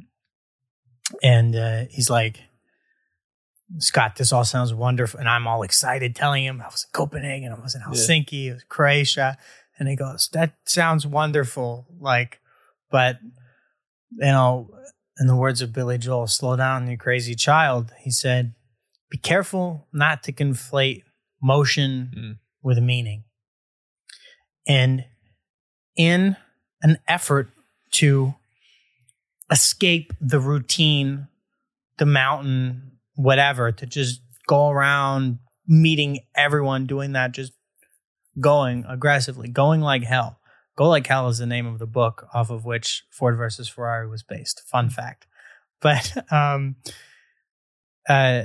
And uh, he's like, Scott, this all sounds wonderful. And I'm all excited telling him I was in Copenhagen, I was in Helsinki, yeah. It was Croatia. And he goes, that sounds wonderful. Like, but, you know, in the words of Billy Joel, slow down, you crazy child. He said, be careful not to conflate motion mm. with meaning. And in an effort to escape the routine, the mountain, whatever, to just go around meeting everyone, doing that, just going aggressively, going like hell. Go Like Hell is the name of the book off of which Ford versus Ferrari was based. Fun fact. But um, uh,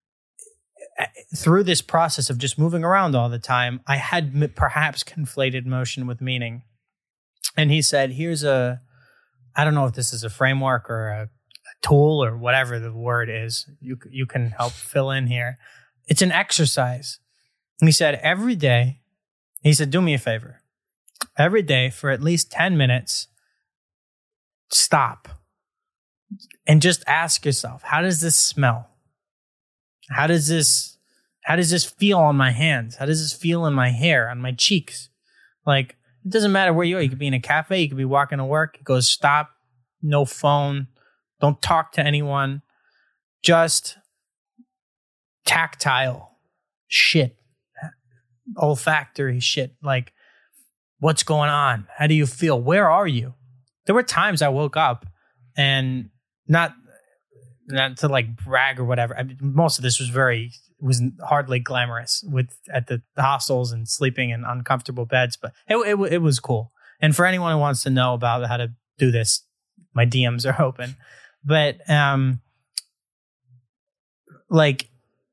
through this process of just moving around all the time, I had m- perhaps conflated motion with meaning. And he said, here's a, I don't know if this is a framework or a, a tool or whatever the word is. You you can help fill in here. It's an exercise. And he said, every day, he said, do me a favor. Every day for at least ten minutes, stop and just ask yourself, how does this smell? How does this, how does this feel on my hands? How does this feel in my hair, on my cheeks? Like, it doesn't matter where you are. You could be in a cafe. You could be walking to work. It goes, stop, no phone. Don't talk to anyone. Just tactile shit. Olfactory shit. Like, what's going on? How do you feel? Where are you? There were times I woke up and not, not to like brag or whatever. I mean, most of this was very was hardly glamorous with at the, the hostels and sleeping in uncomfortable beds, but it, it it was cool. And for anyone who wants to know about how to do this, my D Ms are open. But um, like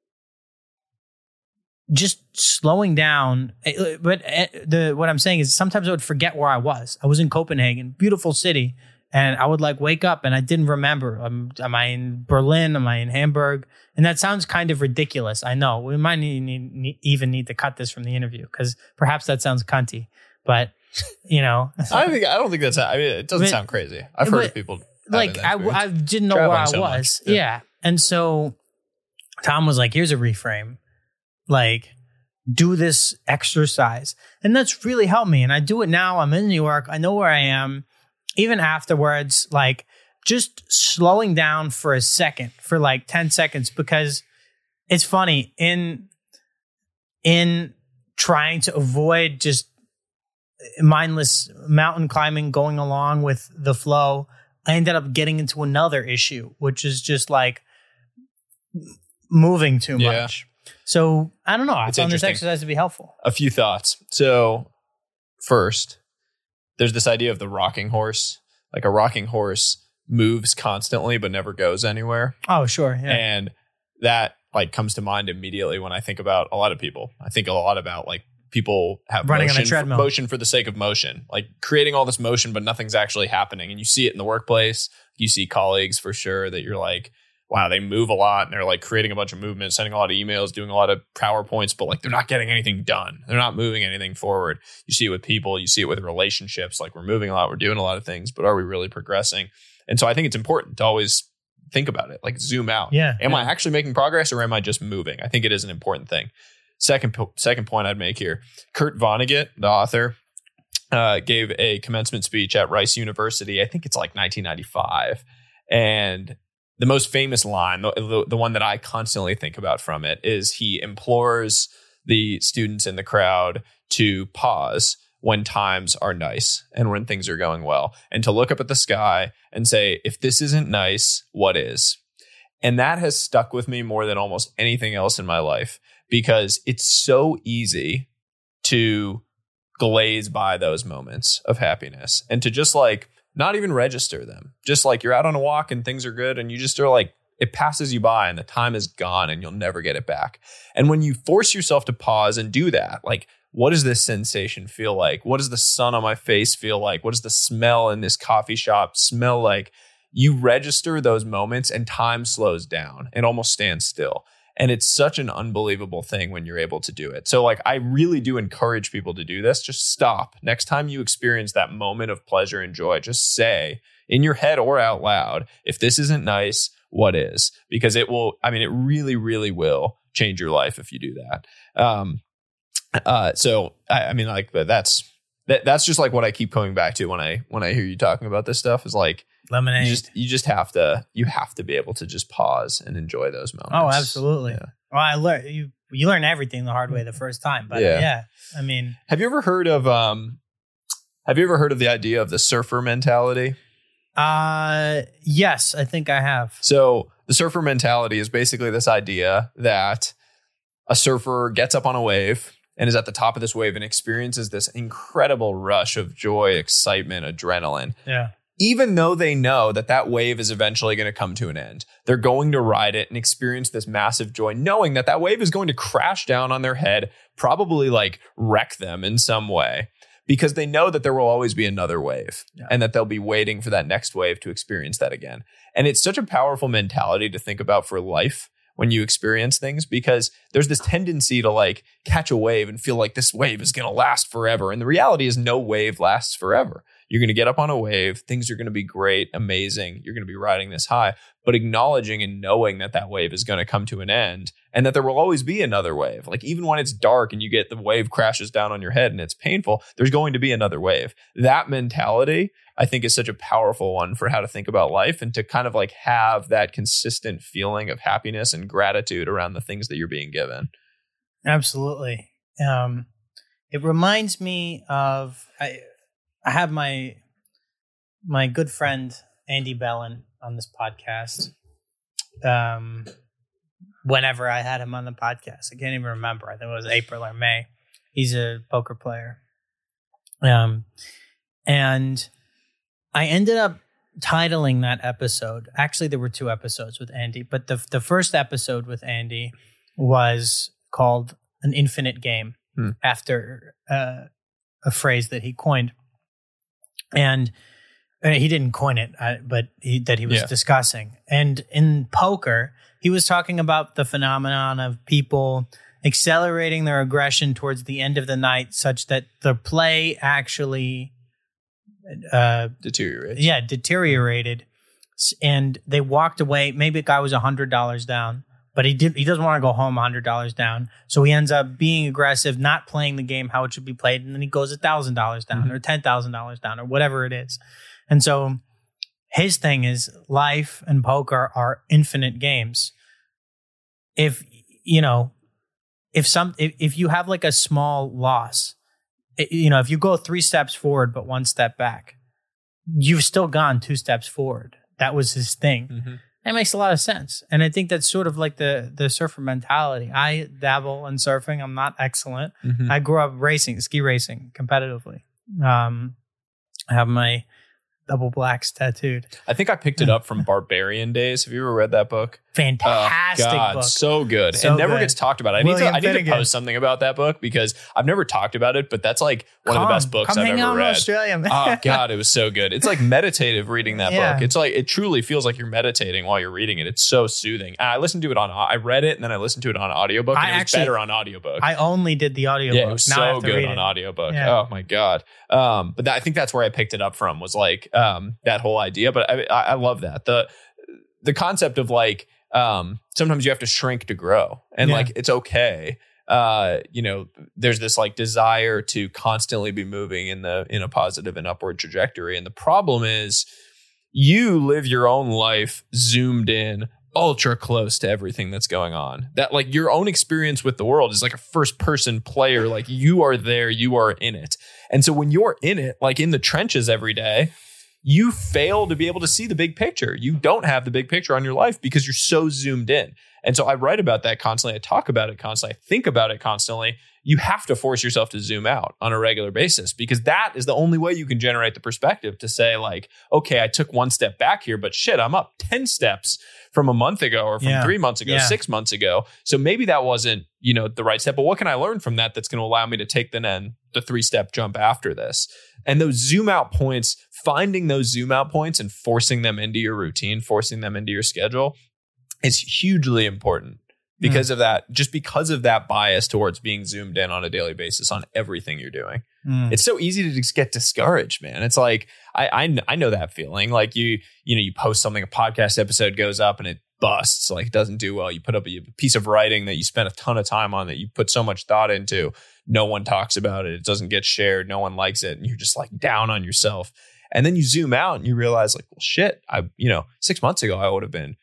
just slowing down. But the what I'm saying is sometimes I would forget where I was. I was in Copenhagen, beautiful city. And I would like wake up and I didn't remember. Um, am I in Berlin? Am I in Hamburg? And that sounds kind of ridiculous. I know we might need, need, even need to cut this from the interview because perhaps that sounds cunty. But you know, I think I don't think that's. I mean, it doesn't but, sound crazy. I've heard but, of people like I, I didn't know where I so was. Yeah. yeah, and so Tom was like, "Here's a reframe. Like, do this exercise," and that's really helped me. And I do it now. I'm in New York. I know where I am. Even afterwards, like just slowing down for a second, for like ten seconds, because it's funny in, in trying to avoid just mindless mountain climbing, going along with the flow, I ended up getting into another issue, which is just like moving too yeah. much. So I don't know. I it's found this exercise to be helpful. A few thoughts. So first, there's this idea of the rocking horse. Like a rocking horse moves constantly but never goes anywhere. Oh, sure. Yeah. And that like comes to mind immediately when I think about a lot of people. I think a lot about like people have running motion, on a treadmill. For, motion for the sake of motion, like creating all this motion, but nothing's actually happening. And you see it in the workplace. You see colleagues for sure that you're like, wow, they move a lot and they're like creating a bunch of movement, sending a lot of emails, doing a lot of PowerPoints, but like they're not getting anything done. They're not moving anything forward. You see it with people, you see it with relationships, like we're moving a lot, we're doing a lot of things, but are we really progressing? And so I think it's important to always think about it, like zoom out. Yeah. Am yeah. I actually making progress or am I just moving? I think it is an important thing. Second, second point I'd make here, Kurt Vonnegut, the author, uh, gave a commencement speech at Rice University. I think it's like nineteen ninety-five. And the most famous line, the, the, the one that I constantly think about from it, is he implores the students in the crowd to pause when times are nice and when things are going well, and to look up at the sky and say, if this isn't nice, what is? And that has stuck with me more than almost anything else in my life, because it's so easy to glaze by those moments of happiness and to just like not even register them. Just like you're out on a walk and things are good and you just are like, it passes you by and the time is gone and you'll never get it back. And when you force yourself to pause and do that, like, what does this sensation feel like? What does the sun on my face feel like? What does the smell in this coffee shop smell like? You register those moments and time slows down and almost stands still. And it's such an unbelievable thing when you're able to do it. So like, I really do encourage people to do this. Just stop. Next time you experience that moment of pleasure and joy, just say in your head or out loud, if this isn't nice, what is? Because it will, I mean, it really, really will change your life if you do that. Um, uh, so I, I mean, like, but that's, that, that's just like what I keep coming back to when I, when I hear you talking about this stuff is like, lemonade. You just, you just have to, you have to be able to just pause and enjoy those moments. Oh, absolutely. Yeah. Well, I learned you, you learn everything the hard way the first time, but yeah. yeah, I mean, have you ever heard of, um, have you ever heard of the idea of the surfer mentality? Uh, yes, I think I have. So the surfer mentality is basically this idea that a surfer gets up on a wave and is at the top of this wave and experiences this incredible rush of joy, excitement, adrenaline. Yeah. Even though they know that that wave is eventually going to come to an end, they're going to ride it and experience this massive joy, knowing that that wave is going to crash down on their head, probably like wreck them in some way, because they know that there will always be another wave yeah. and that they'll be waiting for that next wave to experience that again. And it's such a powerful mentality to think about for life when you experience things, because there's this tendency to like catch a wave and feel like this wave is going to last forever. And the reality is no wave lasts forever. You're going to get up on a wave. Things are going to be great, amazing. You're going to be riding this high, but acknowledging and knowing that that wave is going to come to an end and that there will always be another wave. Like even when it's dark and you get the wave crashes down on your head and it's painful, there's going to be another wave. That mentality, I think, is such a powerful one for how to think about life and to kind of like have that consistent feeling of happiness and gratitude around the things that you're being given. Absolutely. Um, it reminds me of... I, I have my my good friend Andy Bellin on this podcast. Um, whenever I had him on the podcast. I can't even remember. I think it was April or May. He's a poker player. Um, and I ended up titling that episode. Actually, there were two episodes with Andy, but the the first episode with Andy was called An Infinite Game, hmm. after uh, a phrase that he coined. And uh, he didn't coin it, uh, but he, that he was yeah. discussing. And in poker, he was talking about the phenomenon of people accelerating their aggression towards the end of the night such that the play actually uh, deteriorated. Yeah, deteriorated. And they walked away. Maybe a guy was one hundred dollars down, but he did. He doesn't want to go home one hundred dollars down. So he ends up being aggressive, not playing the game how it should be played. And then he goes one thousand dollars down mm-hmm. or ten thousand dollars down or whatever it is. And so his thing is life and poker are infinite games. If, you know, if some, if, if you have like a small loss, it, you know, if you go three steps forward, but one step back, you've still gone two steps forward. That was his thing. Mm-hmm. That makes a lot of sense. And I think that's sort of like the, the surfer mentality. I dabble in surfing. I'm not excellent. Mm-hmm. I grew up racing, ski racing competitively. Um, I have my double blacks tattooed. I think I picked it up from Barbarian Days. Have you ever read that book? Fantastic oh, God, book. So good. So it never good. gets talked about. I need, to, I need to Finnegan. post something about that book because I've never talked about it, but that's like one come, of the best books come I've hang ever out read. In Australia, man. Oh, God, it was so good. It's like meditative reading that yeah. book. It's like, it truly feels like you're meditating while you're reading it. It's so soothing. I listened to it on, I read it and then I listened to it on audiobook and I it was actually, better on audiobook. I only did the audiobook. Yeah, it was now so good on audiobook. Yeah. Oh my God. Um, but that, I think that's where I picked it up from was like um, that whole idea. But I, I, I love that. The, the concept of like, um, sometimes you have to shrink to grow and yeah. like, it's okay. Uh, you know, there's this like desire to constantly be moving in the, in a positive and upward trajectory. And the problem is you live your own life zoomed in ultra close to everything that's going on. That like your own experience with the world is like a first person player. Like you are there, you are in it. And so when you're in it, like in the trenches every day, you fail to be able to see the big picture. You don't have the big picture on your life because you're so zoomed in. And so I write about that constantly. I talk about it constantly. I think about it constantly. You have to force yourself to zoom out on a regular basis because that is the only way you can generate the perspective to say like, okay, I took one step back here, but shit, I'm up ten steps from a month ago or from yeah. three months ago, yeah. six months ago. So maybe that wasn't, you know, the right step, but what can I learn from that that's going to allow me to take the then the three step jump after this? And those zoom out points, finding those zoom out points and forcing them into your routine, forcing them into your schedule is hugely important because mm. of that, just because of that bias towards being zoomed in on a daily basis on everything you're doing. Mm. It's so easy to just get discouraged, man. It's like, I, I, I know that feeling. Like you, you know, you post something, a podcast episode goes up and it busts, like it doesn't do well. You put up a piece of writing that you spent a ton of time on that you put so much thought into. No one talks about it. It doesn't get shared. No one likes it. And you're just like down on yourself. And then you zoom out and you realize like, well, shit, I, you know, six months ago, I would have been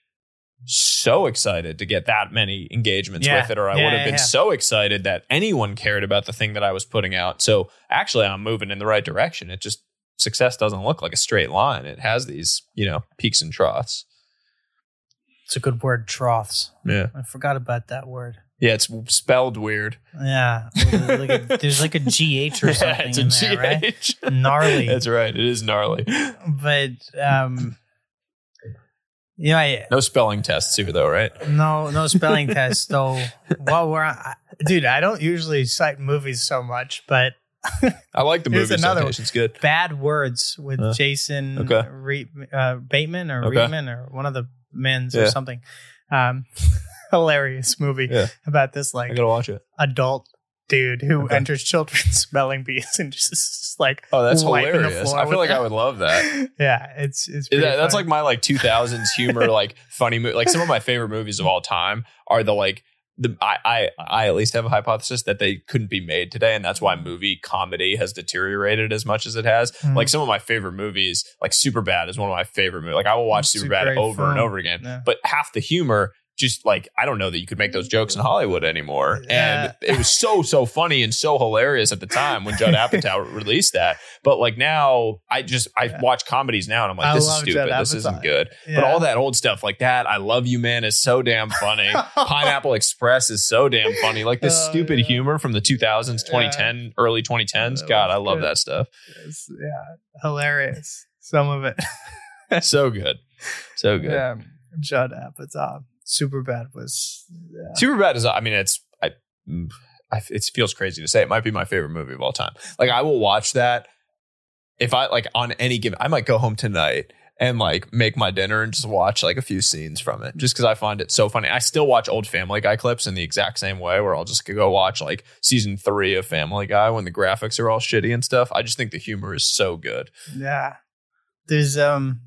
so excited to get that many engagements yeah. with it, or I yeah, would have yeah, been yeah. so excited that anyone cared about the thing that I was putting out. So actually I'm moving in the right direction. It just, success doesn't look like a straight line. It has these, you know, peaks and troughs. It's a good word, troughs. Yeah. I forgot about that word. Yeah, it's spelled weird. Yeah. Like a, there's like a G H or something yeah, it's a in there, G H. Right? Gnarly. That's right. It is gnarly. But, um, you know, I, no spelling tests here, though, right? No, no spelling tests, though. While we're on, I, dude, I don't usually cite movies so much, but I like the movie another It's good. Bad Words with uh, Jason okay. Re, uh, Bateman or okay. Reitman or one of the men's yeah. or something. Um, hilarious movie yeah. about this like I gotta watch it. adult dude who okay. enters children's spelling bees and just, just like oh that's hilarious. I feel like them. I would love that. yeah, it's it's that, that's funny. like my like two thousands humor like funny movie. Like some of my favorite movies of all time are the like the I, I I at least have a hypothesis that they couldn't be made today, and that's why movie comedy has deteriorated as much as it has. Mm. Like some of my favorite movies, like Superbad is one of my favorite movies. Like I will watch Superbad over film. and over again. Yeah. But half the humor just like, I don't know that you could make those jokes in Hollywood anymore. Yeah. And it was so, so funny and so hilarious at the time when Judd Apatow released that. But like now, I just, I Yeah. watch comedies now and I'm like, I this is love stupid. Judd This Apatow. isn't good. Yeah. But all that old stuff like that, I Love You Man is so damn funny. Pineapple Express is so damn funny. Like this Oh, stupid yeah. humor from the two thousands, twenty ten, early twenty tens. That God, was I love good. that stuff. It's, yeah, hilarious. Some of it. So good. So good. Yeah, Judd Apatow. Superbad was. Yeah. Superbad is, I mean, it's, I, I, it feels crazy to say. It might be my favorite movie of all time. Like, I will watch that if I, like, on any given, I might go home tonight and, like, make my dinner and just watch, like, a few scenes from it just because I find it so funny. I still watch old Family Guy clips in the exact same way where I'll just go watch, like, season three of Family Guy when the graphics are all shitty and stuff. I just think the humor is so good. Yeah. There's, um,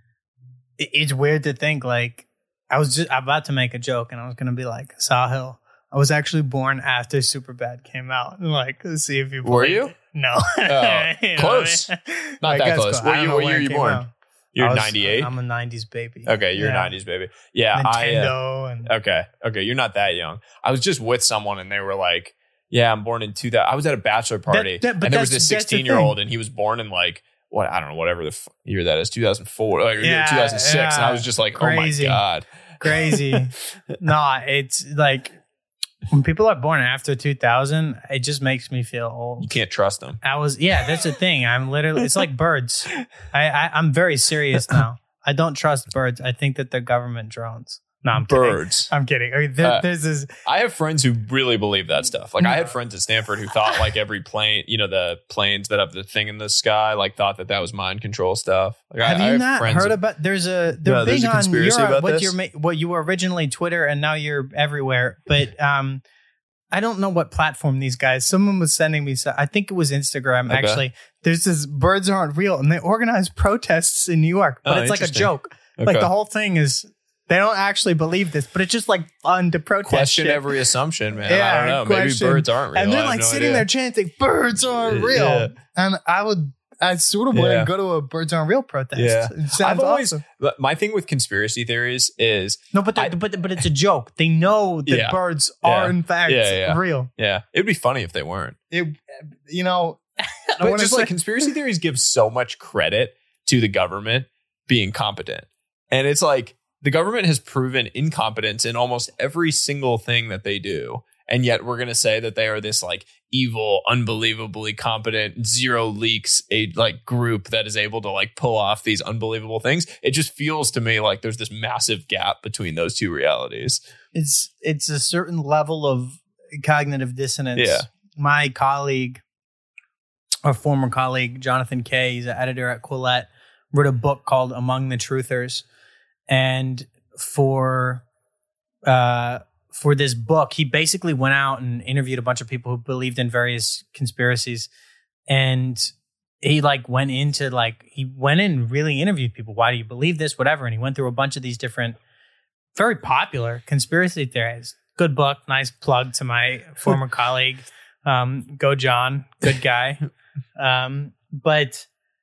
it- it's weird to think, like, I was just about to make a joke and I was going to be like, Sahil, I was actually born after Superbad came out. And like, let's see if you Were believe you? it. No. Oh, You know what I close. mean? Not Like, that that's close. cool. What I don't year- know what when year it are you came born? out. You're I was- ninety-eight? I'm a nineties baby. Okay, you're Yeah. a nineties baby. Yeah, I... Uh, Nintendo and Okay. Okay. You're not that young. I was just with someone and they were like, yeah, I'm born in two thousand. I was at a bachelor party That- that- but and there was that's- this that's the sixteen year old thing. and he was born in like, what, I don't know, whatever the f- year that is, two thousand four, like Yeah, two thousand six. And I yeah. was just like, Crazy. oh my God. crazy. Nah, it's like when people are born after two thousand, it just makes me feel old. You can't trust them. I was, yeah, that's the thing. I'm literally, it's like birds. I, I I'm very serious now. I don't trust birds. I think that they're government drones. No, I'm kidding. Birds. I'm kidding. I mean, there, Uh, there's this. I have friends who really believe that stuff. Like I had friends at Stanford who thought like every plane, you know, the planes that have the thing in the sky, like thought that that was mind control stuff. Like, Have I, you I have not friends heard who- about? There's a they're No, there's big a on conspiracy your, about what this? you're ma- what you were originally Twitter and now you're everywhere. But um, I don't know what platform these guys. Someone was sending me. So I think it was Instagram. Okay. Actually, there's this birds aren't real, and they organize protests in New York. But Oh, it's like a interesting. joke. Like Okay. the whole thing is. They don't actually believe this, but it's just like fun to protest. question shit. every assumption, man. Yeah, I don't know. question. Maybe birds aren't real. And I they're have like no sitting idea. there chanting, "Birds aren't real." Yeah. And I would, I sort of want Yeah. to go to a birds aren't real protest. Yeah. It sounds I've always awesome. but my thing with conspiracy theories is No, but I- they're- but but it's a joke. They know that Yeah. birds Yeah. are in fact Yeah, yeah. real. yeah, it'd be funny if they weren't. It, you know, I But wanna just say- like conspiracy theories give so much credit to the government being competent. And it's like the government has proven incompetence in almost every single thing that they do. And yet we're going to say that they are this like evil, unbelievably competent, zero leaks, a like group that is able to like pull off these unbelievable things. It just feels to me like there's this massive gap between those two realities. it's it's a certain level of cognitive dissonance. Yeah. My colleague, our former colleague, Jonathan Kay, he's an editor at Quillette, wrote a book called Among the Truthers. And for uh, for this book, he basically went out and interviewed a bunch of people who believed in various conspiracies. And he like went into like, he went in and really interviewed people. Why do you believe this? Whatever. And he went through a bunch of these different, very popular conspiracy theories. Good book. Nice plug to my former colleague. Um, go John. Good guy. Um, but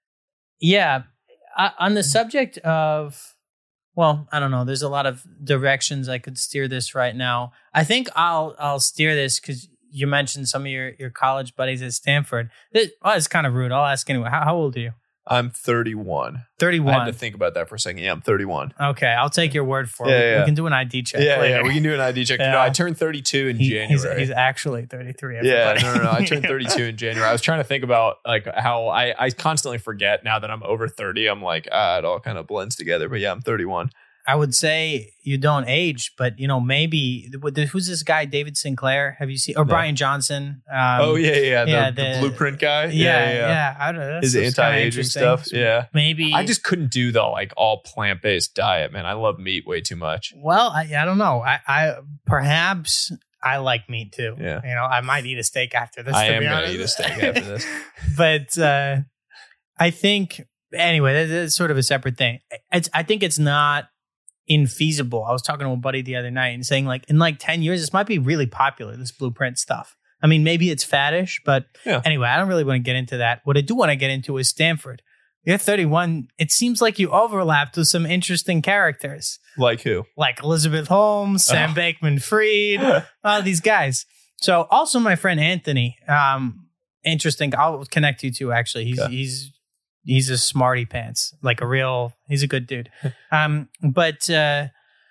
yeah, I, on the subject of, well, I don't know. There's a lot of directions I could steer this right now. I think I'll I'll steer this because you mentioned some of your, your college buddies at Stanford. It, well, it's kind of rude. I'll ask anyway. How, how old are you? I'm thirty-one. I had thirty-one. to think about that for a second. Yeah, I'm thirty-one. Okay, I'll take your word for it. Yeah, we, yeah. we can do an I D check. Yeah, later. yeah, we can do an I D check. Yeah. No, I turned thirty-two in He- January. He's, he's actually thirty-three. Yeah, everybody. no, no, no. I turned thirty-two in January. I was trying to think about like how I, I constantly forget now that I'm over thirty. I'm like, ah, it all kind of blends together. But yeah, I'm thirty-one. I would say you don't age, but you know maybe who's this guy David Sinclair? Have you seen or No. Brian Johnson? Um, oh yeah, yeah, the, yeah, the, the- blueprint guy. yeah, yeah. I don't know. His That's- that's kinda anti-aging interesting. stuff. Yeah, Maybe I just couldn't do the like all plant based diet, man. I love meat way too much. well, I, I don't know. I, I perhaps I like meat too. Yeah. You know, I might eat a steak after this. I to am be gonna honest. eat a steak after this. But uh, I think anyway, that, that's sort of a separate thing. It's, I think it's not infeasible. I was talking to a buddy the other night and saying like in like ten years, this might be really popular, this blueprint stuff. I mean, maybe it's faddish, but Yeah. anyway, I don't really want to get into that. What I do want to get into is Stanford, You're thirty-one. It seems like you overlapped with some interesting characters. Like who? Like Elizabeth Holmes, Sam oh. Bankman-Fried, all these guys. So also my friend Anthony. Um, interesting. I'll connect you to actually. He's okay. he's he's a smarty pants, like a real. He's a good dude. um, but uh,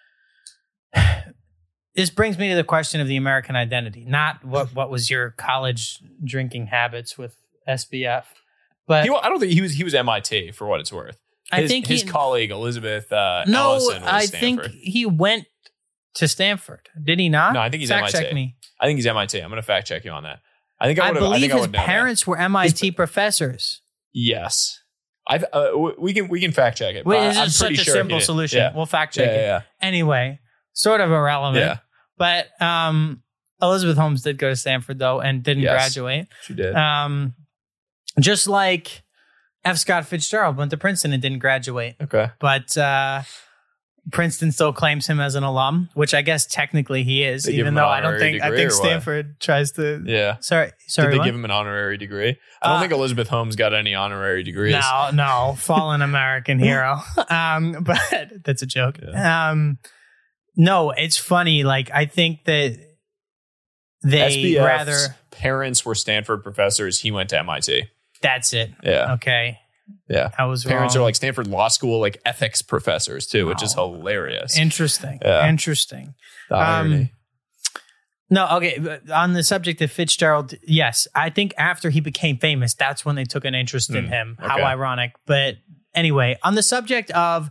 this brings me to the question of the American identity. Not what what was your college drinking habits with S B F, but he, I don't think he was he was M I T for what it's worth. His, I think his he, colleague Elizabeth uh, no, Ellison was I Stanford. think he went to Stanford. Did he not? No, I think he's fact M I T. Check me. I think he's M I T. I'm going to fact check you on that. I think I, I believe I think his I would know parents that. were M I T his, professors. Yes, I uh, we can we can fact check it. Wait, but this I'm is pretty such sure a simple solution. Yeah. We'll fact check yeah, it. Yeah, yeah. Anyway, sort of irrelevant. Yeah. But um, Elizabeth Holmes did go to Stanford though and didn't yes, graduate. She did. Um, just like F. Scott Fitzgerald went to Princeton and didn't graduate. Okay. But uh, Princeton still claims him as an alum, which I guess technically he is, they even though I don't think I think Stanford what? tries to. Yeah. Sorry. Sorry. Did they what? give him an honorary degree? I don't uh, think Elizabeth Holmes got any honorary degrees. No, no, fallen American hero. Um, but that's a joke. Yeah. Um, no, it's funny. Like I think that they S B F's rather parents were Stanford professors. He went to M I T. That's it. Yeah. Okay. Yeah. I was Parents wrong. are like Stanford Law School, like ethics professors too, which oh. is hilarious. Interesting. Yeah. Interesting. The irony. Um, no, okay. On the subject of Fitzgerald, yes, I think after he became famous, that's when they took an interest mm, in him. Okay. How ironic. But anyway, on the subject of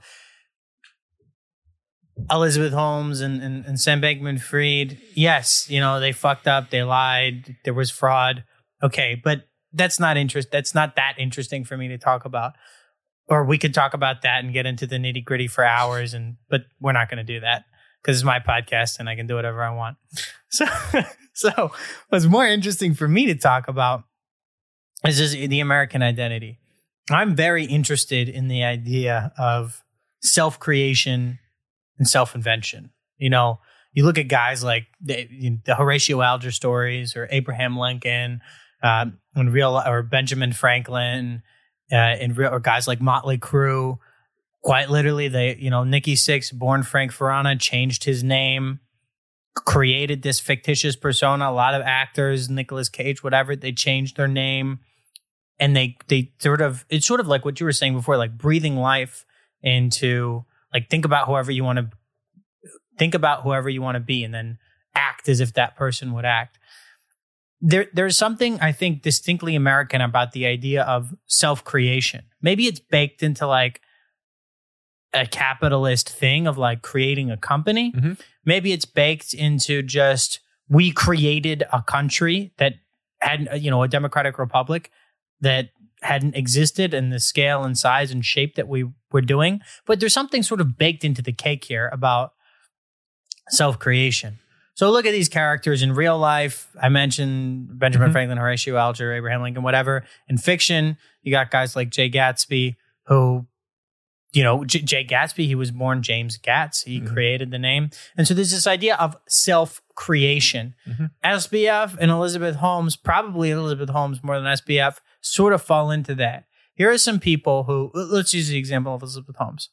Elizabeth Holmes and, and, and Sam Bankman-Fried, yes, you know, they fucked up, they lied, there was fraud. Okay, but that's not interest. That's not that interesting for me to talk about. Or we could talk about that and get into the nitty gritty for hours, and but we're not going to do that because it's my podcast and I can do whatever I want. So, so what's more interesting for me to talk about is just the American identity. I'm very interested in the idea of self-creation and self-invention. You know, you look at guys like the, the Horatio Alger stories or Abraham Lincoln, uh, in real or Benjamin Franklin, uh, in real or guys like Motley Crue. Quite literally, they you know Nikki Sixx, born Frank Farana, changed his name, created this fictitious persona. A lot of actors, Nicolas Cage, whatever, they changed their name, and they they sort of it's sort of like what you were saying before, like breathing life into like think about whoever you want to think about whoever you want to be, and then act as if that person would act. There, there's something I think distinctly American about the idea of self-creation. Maybe it's baked into like a capitalist thing of like creating a company. Mm-hmm. Maybe it's baked into just we created a country that had, you know, a democratic republic that hadn't existed in the scale and size and shape that we were doing. But there's something sort of baked into the cake here about self-creation. So look at these characters in real life. I mentioned Benjamin mm-hmm. Franklin, Horatio Alger, Abraham Lincoln, whatever. In fiction, you got guys like Jay Gatsby, who, you know, J- Jay Gatsby, he was born James Gatz. He mm-hmm. created the name. And so there's this idea of self-creation. Mm-hmm. S B F and Elizabeth Holmes, probably Elizabeth Holmes more than S B F, sort of fall into that. Here are some people who, let's use the example of Elizabeth Holmes.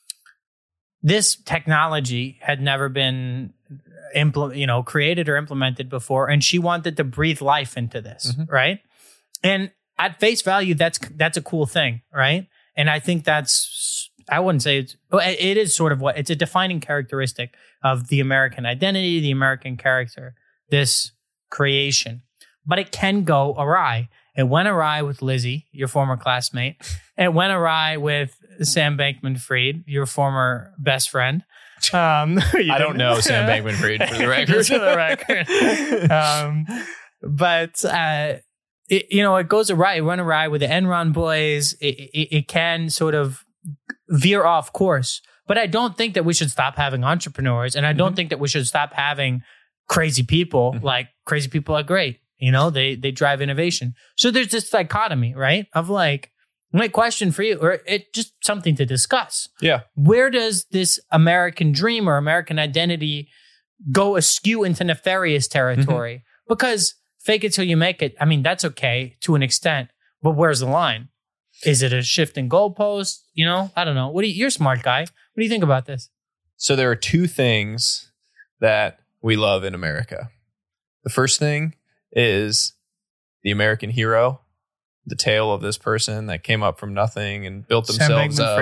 This technology had never been implement, you know, created or implemented before, and she wanted to breathe life into this, mm-hmm. right? And at face value, that's that's a cool thing, right? And I think that's, I wouldn't say it's, it is sort of what, it's a defining characteristic of the American identity, the American character, this creation. But it can go awry. It went awry with Lizzie, your former classmate. It went awry with Sam Bankman-Fried, your former best friend. Um, I don't know Sam Bankman-Fried for the record. For the record. um, but, uh, it, you know, it goes awry. It went awry with the Enron boys. It, it, it can sort of veer off course. But I don't think that we should stop having entrepreneurs. And I don't mm-hmm. think that we should stop having crazy people. Mm-hmm. Like, crazy people are great. You know, they they drive innovation. So there's this dichotomy, right? Of like, my question for you, or it just something to discuss. Yeah. Where does this American dream or American identity go askew into nefarious territory? Mm-hmm. Because fake it till you make it, I mean, that's okay to an extent, but where's the line? Is it a shift in goalpost? You know, I don't know. What do you, you're a smart guy. What do you think about this? So there are two things that we love in America. The first thing is the American hero, the tale of this person that came up from nothing and built themselves up.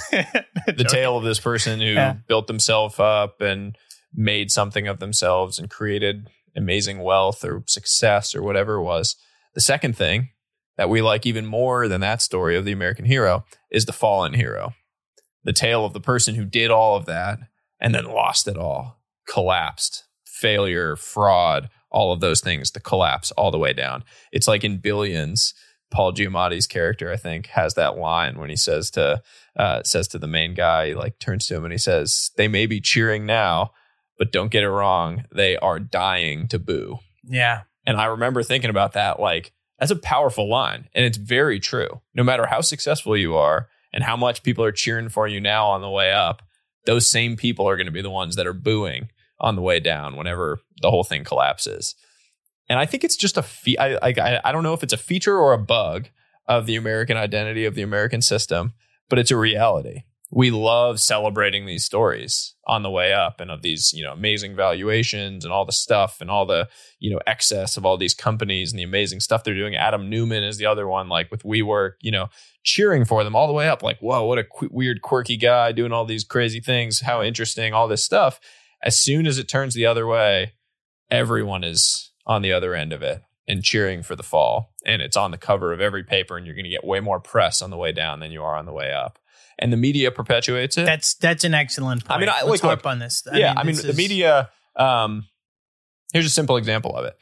The tale of this person who yeah. built themselves up and made something of themselves and created amazing wealth or success or whatever it was. The second thing that we like even more than that story of the American hero is the fallen hero. The tale of the person who did all of that and then lost it all, collapsed, failure, fraud, all of those things, the collapse all the way down. It's like in Billions, Paul Giamatti's character, I think, has that line when he says to uh, says to the main guy, he like turns to him and he says, "They may be cheering now, but don't get it wrong, they are dying to boo." Yeah. And I remember thinking about that, like, that's a powerful line. And it's very true. No matter how successful you are and how much people are cheering for you now on the way up, those same people are going to be the ones that are booing on the way down whenever the whole thing collapses. And I think it's just a fe- I, I I don't know if it's a feature or a bug of the American identity, of the American system, but it's a reality. We love celebrating these stories on the way up and of these, you know, amazing valuations and all the stuff and all the, you know, excess of all these companies and the amazing stuff they're doing. Adam Newman is the other one, like with WeWork, you know, cheering for them all the way up. Like, whoa, what a qu- weird, quirky guy doing all these crazy things. How interesting, all this stuff. As soon as it turns the other way, everyone is on the other end of it and cheering for the fall. And it's on the cover of every paper, and you're going to get way more press on the way down than you are on the way up. And the media perpetuates it. That's that's an excellent point. I mean, I, Let's like, harp on this. I yeah, mean, I mean, the is... media. Um, here's a simple example of it.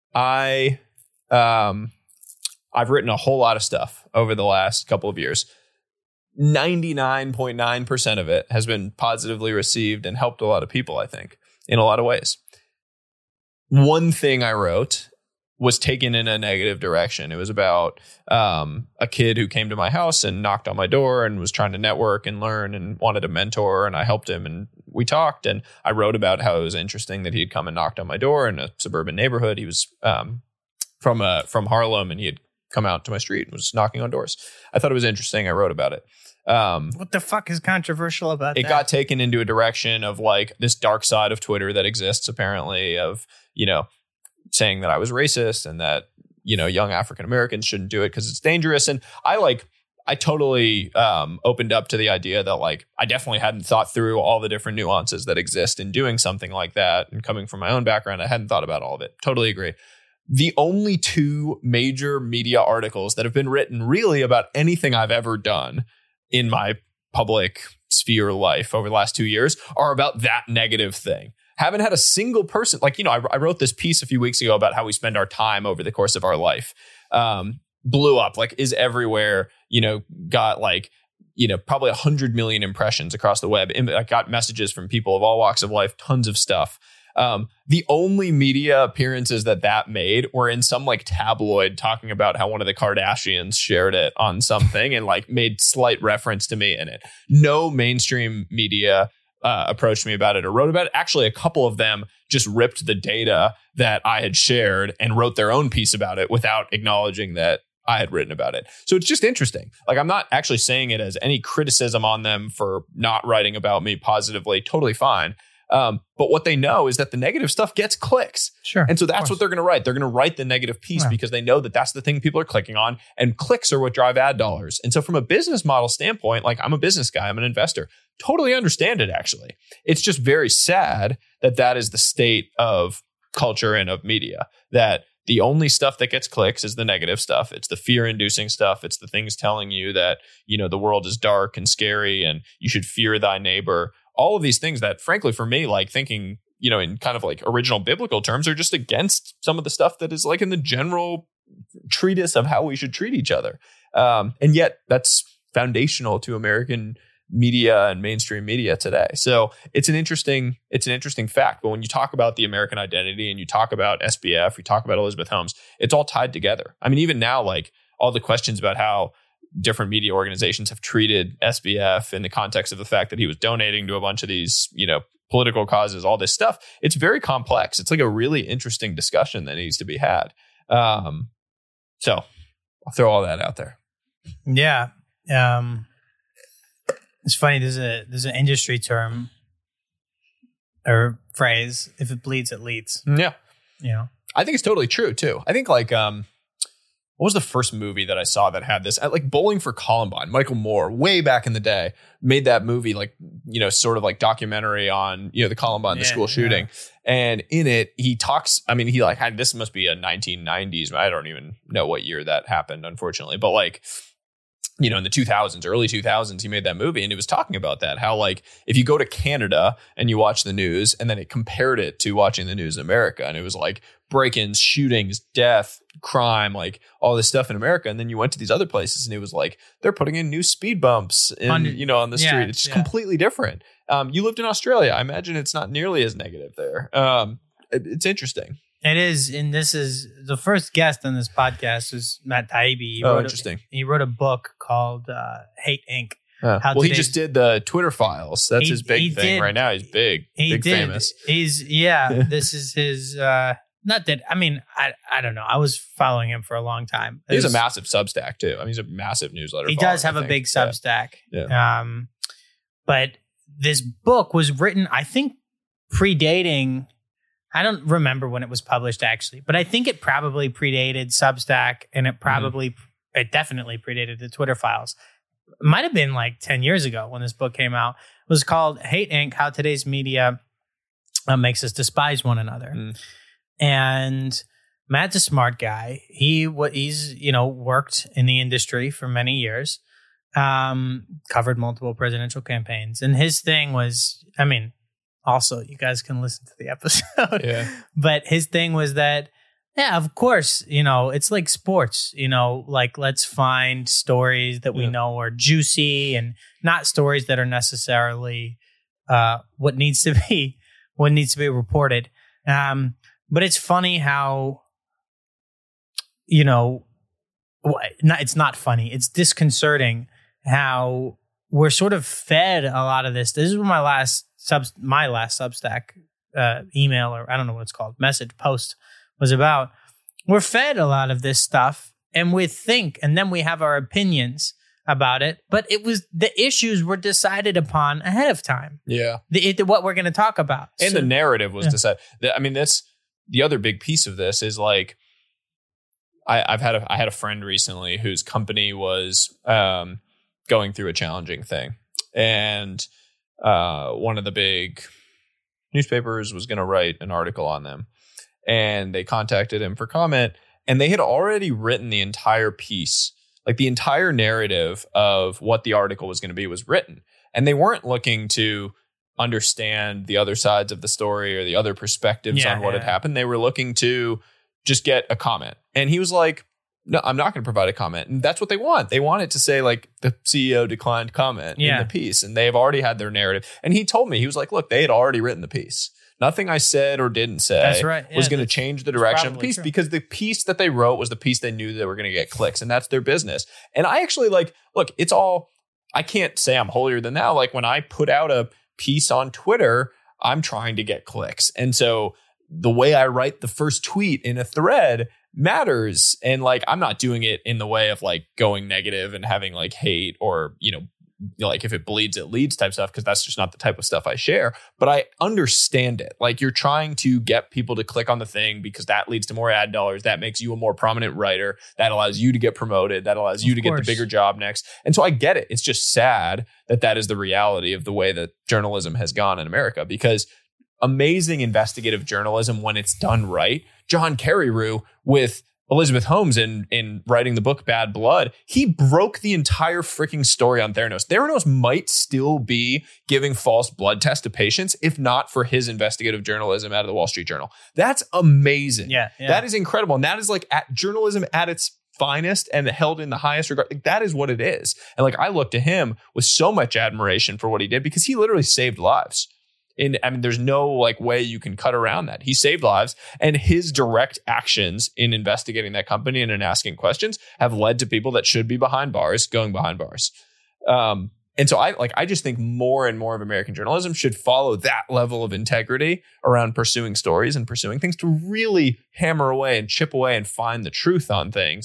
I, um, I've written a whole lot of stuff over the last couple of years. ninety-nine point nine percent of it has been positively received and helped a lot of people, I think, in a lot of ways. One thing I wrote was taken in a negative direction. It was about um, a kid who came to my house and knocked on my door and was trying to network and learn and wanted a mentor, and I helped him and we talked, and I wrote about how it was interesting that he had come and knocked on my door in a suburban neighborhood. He was um, from uh, from Harlem, and he had come out to my street and was knocking on doors. I thought it was interesting. I wrote about it. Um, what the fuck is controversial about it that? It got taken into a direction of like this dark side of Twitter that exists, apparently, of, you know, saying that I was racist and that, you know, young African Americans shouldn't do it because it's dangerous. And I like, I totally um, opened up to the idea that like, I definitely hadn't thought through all the different nuances that exist in doing something like that. And coming from my own background, I hadn't thought about all of it. Totally agree. The only two major media articles that have been written really about anything I've ever done in my public sphere life over the last two years are about that negative thing. Haven't had a single person, like, you know, I, I wrote this piece a few weeks ago about how we spend our time over the course of our life. Um, blew up, like, is everywhere, you know, got like, you know, probably one hundred million impressions across the web. I got messages from people of all walks of life, tons of stuff. Um, the only media appearances that that made were in some like tabloid talking about how one of the Kardashians shared it on something and like made slight reference to me in it. No mainstream media uh, approached me about it or wrote about it. Actually, a couple of them just ripped the data that I had shared and wrote their own piece about it without acknowledging that I had written about it. So it's just interesting. Like, I'm not actually saying it as any criticism on them for not writing about me positively. Totally fine. Um, but what they know is that the negative stuff gets clicks. Sure. And so that's what they're going to write. They're going to write the negative piece yeah. because they know that that's the thing people are clicking on, and clicks are what drive ad dollars. And so from a business model standpoint, like, I'm a business guy, I'm an investor, totally understand it, actually. It's just very sad that that is the state of culture and of media, that the only stuff that gets clicks is the negative stuff. It's the fear-inducing stuff. It's the things telling you that, you know, the world is dark and scary and you should fear thy neighbor. All of these things that, frankly, for me, like thinking, you know, in kind of like original biblical terms, are just against some of the stuff that is like in the general treatise of how we should treat each other. Um, and yet that's foundational to American media and mainstream media today. So it's an interesting, it's an interesting fact. But when you talk about the American identity and you talk about S B F, you talk about Elizabeth Holmes, it's all tied together. I mean, even now, like all the questions about how different media organizations have treated S B F in the context of the fact that he was donating to a bunch of these, you know, political causes, all this stuff. It's very complex. It's like a really interesting discussion that needs to be had. Um, so I'll throw all that out there. Yeah. Um, it's funny. There's a there's an industry term or phrase: if it bleeds, it leads. Yeah. You know, I think it's totally true too. I think like um, what was the first movie that I saw that had this? Like Bowling for Columbine. Michael Moore, way back in the day, made that movie like you know sort of like documentary on you know the Columbine, the Yeah, school shooting. yeah. And in it, he talks. I mean, he like had this must be a nineteen nineties. I don't even know what year that happened, unfortunately. But like. You know, in the two thousands, early two thousands, he made that movie and he was talking about that. How like if you go to Canada and you watch the news and then it compared it to watching the news in America and it was like break-ins, shootings, death, crime, like all this stuff in America. And then you went to these other places and it was like they're putting in new speed bumps in, On- you know, on the yeah, street. It's just yeah. completely different. Um, you lived in Australia. I imagine it's not nearly as negative there. Um, it, it's interesting. it is. And this is the first guest on this podcast is Matt Taibbi. He Oh, wrote interesting. A, he wrote a book called uh, Hate Incorporated. Uh, How well, he today- just did the Twitter files. That's He- his big he thing did- right now. He's big, He big did. famous. He's yeah. This is his. Uh, not that I mean I I don't know. I was following him for a long time. It He's a was- massive Substack too. I mean, he's a massive newsletter. He follower, does have I a think. big Yeah. Substack. Yeah. Um, but this book was written, I think, predating. I don't remember when it was published actually, but I think it probably predated Substack, and it probably, mm-hmm. it definitely predated the Twitter files. It might have been like ten years ago when this book came out. It was called Hate Incorporated: How Today's Media uh, Makes Us Despise One Another. Mm. And Matt's a smart guy. He what he's you know worked in the industry for many years, um, covered multiple presidential campaigns, and his thing was, I mean, also you guys can listen to the episode. Yeah. But his thing was that, yeah, of course, you know, it's like sports. You know, like let's find stories that we Yeah. know are juicy and not stories that are necessarily uh, what needs to be what needs to be reported. Um, but it's funny how. You know, not, it's not funny. It's disconcerting how we're sort of fed a lot of this. This is what my last sub, my last Substack uh, email, or I don't know what it's called, message post was about. We're fed a lot of this stuff, and we think, and then we have our opinions about it. But it was the issues were decided upon ahead of time. Yeah. The, it, what we're going to talk about, And So- the narrative was yeah. decided. I mean, that's the other big piece of this is like, I, I've had a I had a friend recently whose company was um, going through a challenging thing, and uh, one of the big newspapers was going to write an article on them, and they contacted him for comment, and they had already written the entire piece, like the entire narrative of what the article was going to be was written, and they weren't looking to understand the other sides of the story or the other perspectives Yeah, on what yeah. had happened. They were looking to just get a comment. And he was like, no, I'm not going to provide a comment. And that's what they want. They want it to say like the C E O declined comment Yeah. in the piece. And they've already had their narrative. And he told me, he was like, look, they had already written the piece. Nothing I said or didn't say That's right. was Yeah, going to that's- change the direction of the probably piece true. because the piece that they wrote was the piece they knew they were going to get clicks. And that's their business. And I actually like, look, it's all, I can't say I'm holier than thou. Like when I put out a piece on Twitter, I'm trying to get clicks. And so the way I write the first tweet in a thread matters. And like, I'm not doing it in the way of like going negative and having like hate or, you know, like if it bleeds, it leads type stuff, because that's just not the type of stuff I share. But I understand it. Like you're trying to get people to click on the thing because that leads to more ad dollars. That makes you a more prominent writer. That allows you to get promoted. That allows you Of to get course. the bigger job next. And so I get it. It's just sad that that is the reality of the way that journalism has gone in America, because amazing investigative journalism, when it's done right, John Carreyrou with Elizabeth Holmes in, in writing the book Bad Blood, he broke the entire freaking story on Theranos. Theranos might still be giving false blood tests to patients, if not for his investigative journalism out of the Wall Street Journal. That's amazing. Yeah, yeah. That is incredible. And that is like at journalism at its finest and held in the highest regard. Like, that is what it is. And like I look to him with so much admiration for what he did, because he literally saved lives. In, I mean, there's no like way you can cut around that. He saved lives, and his direct actions in investigating that company and in asking questions have led to people that should be behind bars going behind bars. Um, and so I like, I just think more and more of American journalism should follow that level of integrity around pursuing stories and pursuing things to really hammer away and chip away and find the truth on things.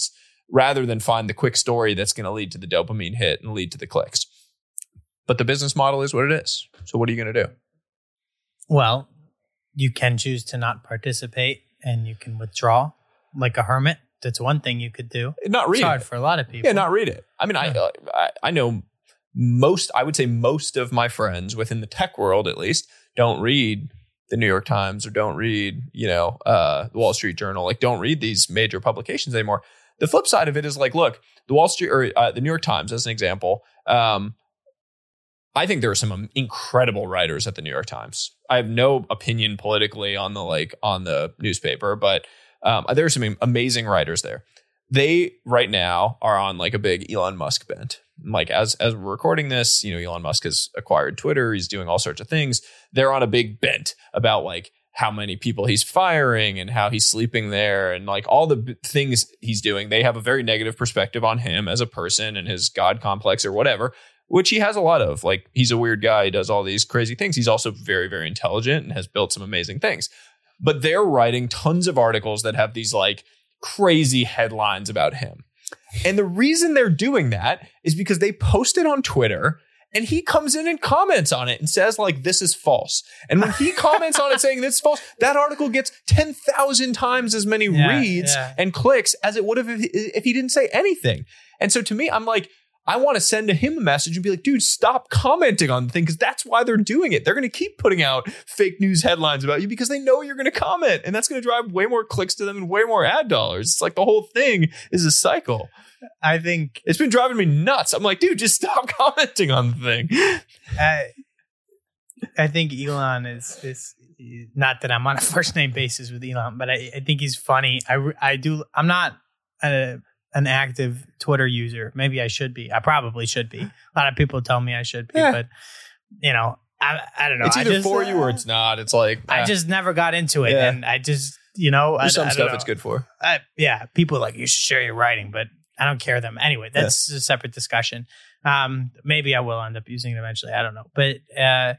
rather than find the quick story that's going to lead to the dopamine hit and lead to the clicks. But the business model is what it is. So what are you going to do? Well, you can choose to not participate and you can withdraw like a hermit. That's one thing you could do. Not read it's hard it. for a lot of people. Yeah, not read it. I mean, Yeah. I, I I know most, I would say most of my friends within the tech world, at least, don't read the New York Times or don't read, you know, uh, the Wall Street Journal. Like, don't read these major publications anymore. The flip side of it is like, look, the Wall Street or uh, the New York Times, as an example, um, I think there are some incredible writers at the New York Times. I have no opinion politically on the like on the newspaper, but um, there are some amazing writers there. They right now are on like a big Elon Musk bent. Like as as we're recording this, you know, Elon Musk has acquired Twitter. He's doing all sorts of things. They're on a big bent about like how many people he's firing and how he's sleeping there and like all the b- things he's doing. They have a very negative perspective on him as a person and his God complex or whatever, which he has a lot of. Like, he's a weird guy. He does all these crazy things. He's also very, very intelligent and has built some amazing things. But they're writing tons of articles that have these like crazy headlines about him. And the reason they're doing that is because they post it on Twitter and he comes in and comments on it and says like, this is false. And when he comments on it saying this is false, that article gets ten thousand times as many Yeah, reads yeah. and clicks as it would have if, if he didn't say anything. And so to me, I'm like, I want to send to him a message and be like, dude, stop commenting on the thing, because that's why they're doing it. They're going to keep putting out fake news headlines about you because they know you're going to comment, and that's going to drive way more clicks to them and way more ad dollars. It's like the whole thing is a cycle. I think It's been driving me nuts. I'm like, dude, just stop commenting on the thing. I, I think Elon is is not that I'm on a first name basis with Elon, but I, I think he's funny. I, re- I do. I'm not a, an active Twitter user. Maybe I should be. I probably should be. A lot of people tell me I should be, Yeah. but you know, I, I don't know. It's I either just, for you or it's not. It's like, I uh, just never got into it, Yeah. and I just you know, I, there's some I don't stuff know. it's good for. I, yeah, people are like, you should share your writing, but I don't care them. Anyway, that's a separate discussion. Um, maybe I will end up using it eventually. I don't know. But uh,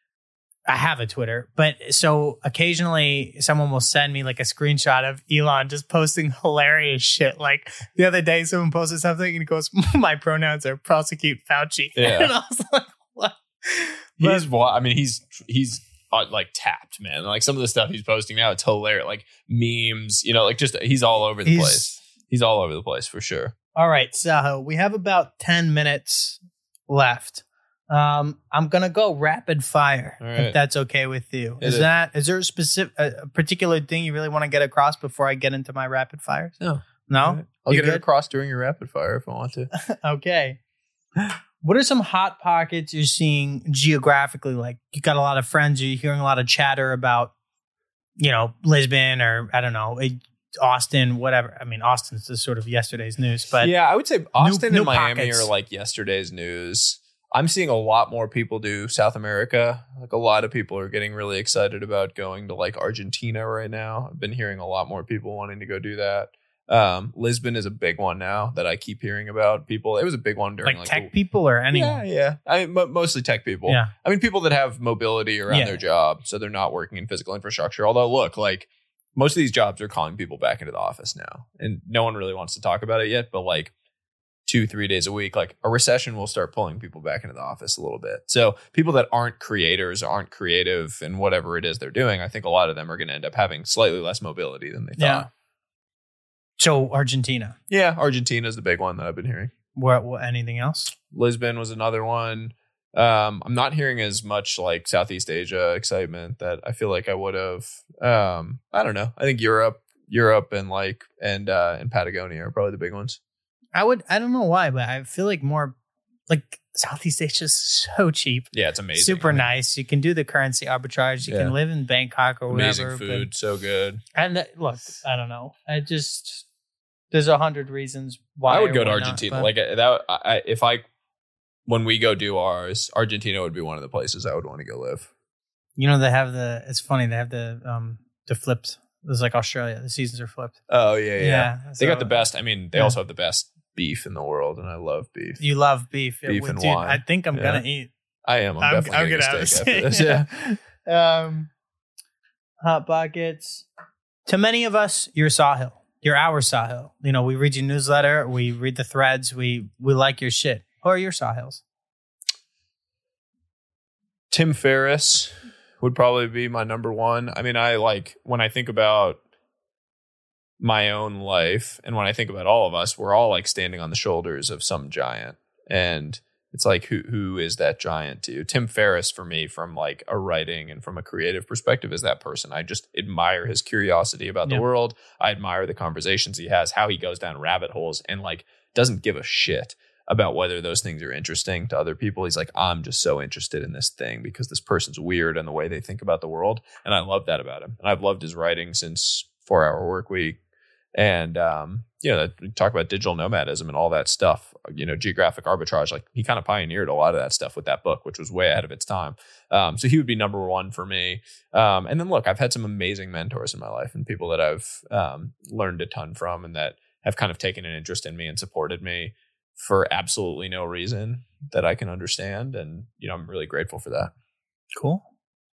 I have a Twitter. But so occasionally someone will send me like a screenshot of Elon just posting hilarious shit. Like the other day, someone posted something and he goes, my pronouns are prosecute Fauci. Yeah. And I was like, what? He's what? I mean, he's he's uh, like tapped, man. Like some of the stuff he's posting now, it's hilarious. Like memes, you know, like just he's all over the He's- place. He's all over the place for sure. All right, so we have about ten minutes left. Um, I'm gonna go rapid fire, All right. if that's okay with you. It Is is. that is there a specific, a a particular thing you really want to get across before I get into my rapid fires? No. No. I'll You get it good? across during your rapid fire if I want to. Okay. What are some hot pockets you're seeing geographically? Like, you got a lot of friends. You're hearing a lot of chatter about, you know, Lisbon or I don't know, eh, Austin, whatever. I mean, Austin's just sort of yesterday's news, but yeah, I would say Austin new and Miami pockets. are like yesterday's news. I'm seeing a lot more people do South America. Like a lot of people are getting really excited about going to like Argentina right now. I've been hearing a lot more people wanting to go do that. Um, Lisbon is a big one now that I keep hearing about. People, it was a big one during like like, tech the, people or Yeah, anyone. yeah. I mean, mo- mostly tech people. Yeah. I mean, people that have mobility around Yeah. their job, so they're not working in physical infrastructure. Although, look, like most of these jobs are calling people back into the office now, and no one really wants to talk about it yet. But like two, three days a week, like a recession will start pulling people back into the office a little bit. So people that aren't creators, aren't creative, and whatever it is they're doing, I think a lot of them are going to end up having slightly less mobility than they Yeah. thought. So Argentina. Yeah, Argentina is the big one that I've been hearing. What, what? Anything else? Lisbon was another one. Um, I'm not hearing as much like Southeast Asia excitement that I feel like I would have. Um, I don't know. I think Europe, Europe, and like and uh, and Patagonia are probably the big ones. I would. I don't know why, but I feel like more like Southeast Asia is so cheap, Yeah, it's amazing. super I mean, nice. You can do the currency arbitrage. You Yeah. can live in Bangkok or Amazing whatever. food, so good. But, and that, look, I don't know. I just there's a hundred reasons why I would or go to why not, Argentina. but- like uh, that. I, if I when we go do ours, Argentina would be one of the places I would want to go live. you know, they have the. It's funny. They have the um the flipped. It's like Australia. The seasons are flipped. Oh yeah, yeah. Yeah, They got so- the best. I mean, they Yeah. also have the best beef in the world, and I love beef. You love beef, Beef Well, and dude, wine. I think I'm Yeah. gonna eat. I am. I'm, I'm, definitely I'm getting gonna a have steak a after steak. this. Yeah. Um, hot pockets. To many of us, you're Sahil. You're our Sahil. You know, we read your newsletter, we read the threads, we we like your shit. Who are your Sahils? Tim Ferriss would probably be my number one. I mean, I like when I think about my own life and when I think about all of us, we're all like standing on the shoulders of some giant. And it's like, who who is that giant to you? Tim Ferriss, for me, from like a writing and from a creative perspective, is that person. I just admire his curiosity about the Yeah. world. I admire the conversations he has, how he goes down rabbit holes and like doesn't give a shit about whether those things are interesting to other people. He's like, I'm just so interested in this thing because this person's weird and the way they think about the world. And I love that about him. And I've loved his writing since Four Hour Work Week. And, um, you know, we talk about digital nomadism and all that stuff, you know, geographic arbitrage. Like he kind of pioneered a lot of that stuff with that book, which was way ahead of its time. Um, so he would be number one for me. Um, and then look, I've had some amazing mentors in my life and people that I've um, learned a ton from and that have kind of taken an interest in me and supported me for absolutely no reason that I can understand. And, you know, I'm really grateful for that. Cool.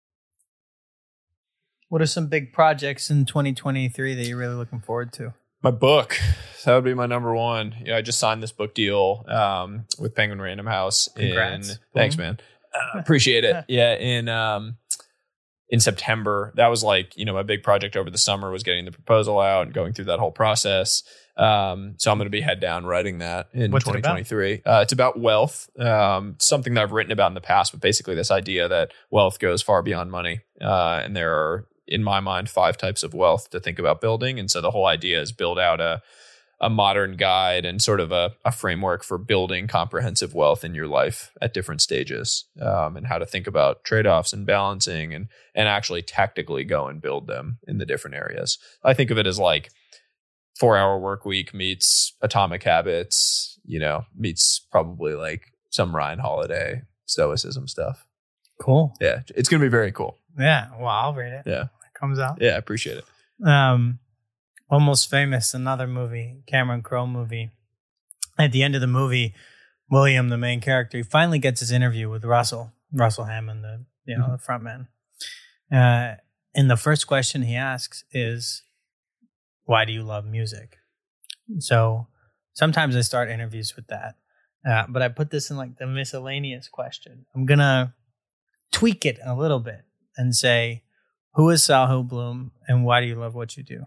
What are some big projects in twenty twenty-three that you're really looking forward to? My book, that would be my number one. Yeah, I just signed this book deal um, with Penguin Random House. Congrats. In, thanks, man. Uh, appreciate it. Yeah, in um, in September. That was like, you know, my big project over the summer was getting the proposal out and going through that whole process. Um, so I'm going to be head down writing that in What's it twenty twenty-three. about? Uh, it's about wealth, um, something that I've written about in the past, but basically this idea that wealth goes far beyond money. Uh, and there are, in my mind, five types of wealth to think about building. And so the whole idea is build out a a modern guide and sort of a, a framework for building comprehensive wealth in your life at different stages, um, and how to think about trade-offs and balancing and and actually tactically go and build them in the different areas. I think of it as like Four Hour Work Week meets Atomic Habits, you know, meets probably like some Ryan Holiday Stoicism stuff. Cool. Yeah, it's going to be very cool. Yeah. Well, I'll read it. Yeah. It comes out. Yeah, I appreciate it. Um, Almost Famous, another movie, Cameron Crowe movie. At the end of the movie, William, the main character, he finally gets his interview with Russell, Russell Hammond, the you know mm-hmm. the front man. Uh, and the first question he asks is, "Why do you love music?" So sometimes I start interviews with that, uh, but I put this in like the miscellaneous question. I'm gonna tweak it a little bit and say, "Who is Sahil Bloom, and why do you love what you do?"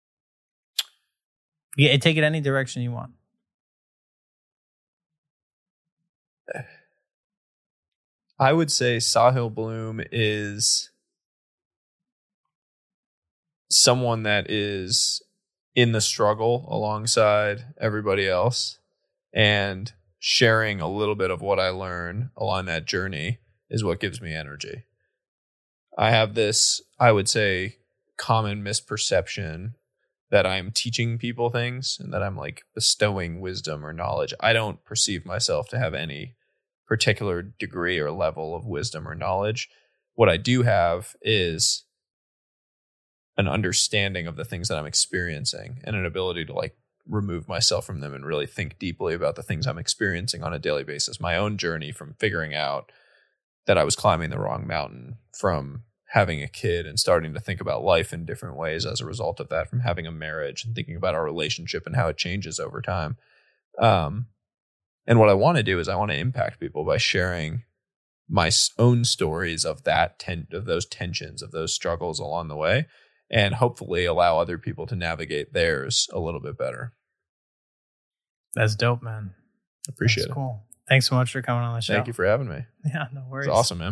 Yeah, take it any direction you want. I would say Sahil Bloom is someone that is in the struggle alongside everybody else, and sharing a little bit of what I learn along that journey is what gives me energy. I have this, I would say, common misperception that I'm teaching people things and that I'm like bestowing wisdom or knowledge. I don't perceive myself to have any particular degree or level of wisdom or knowledge. What I do have is an understanding of the things that I'm experiencing and an ability to like remove myself from them and really think deeply about the things I'm experiencing on a daily basis. My own journey from figuring out that I was climbing the wrong mountain, from having a kid and starting to think about life in different ways as a result of that, from having a marriage and thinking about our relationship and how it changes over time. Um, and what I want to do is I want to impact people by sharing my own stories of that ten- of those tensions, of those struggles along the way, and hopefully allow other people to navigate theirs a little bit better. That's dope, man. Appreciate That's it. Cool. Thanks so much for coming on the show. Thank you for having me. Yeah, no worries. It's awesome, man.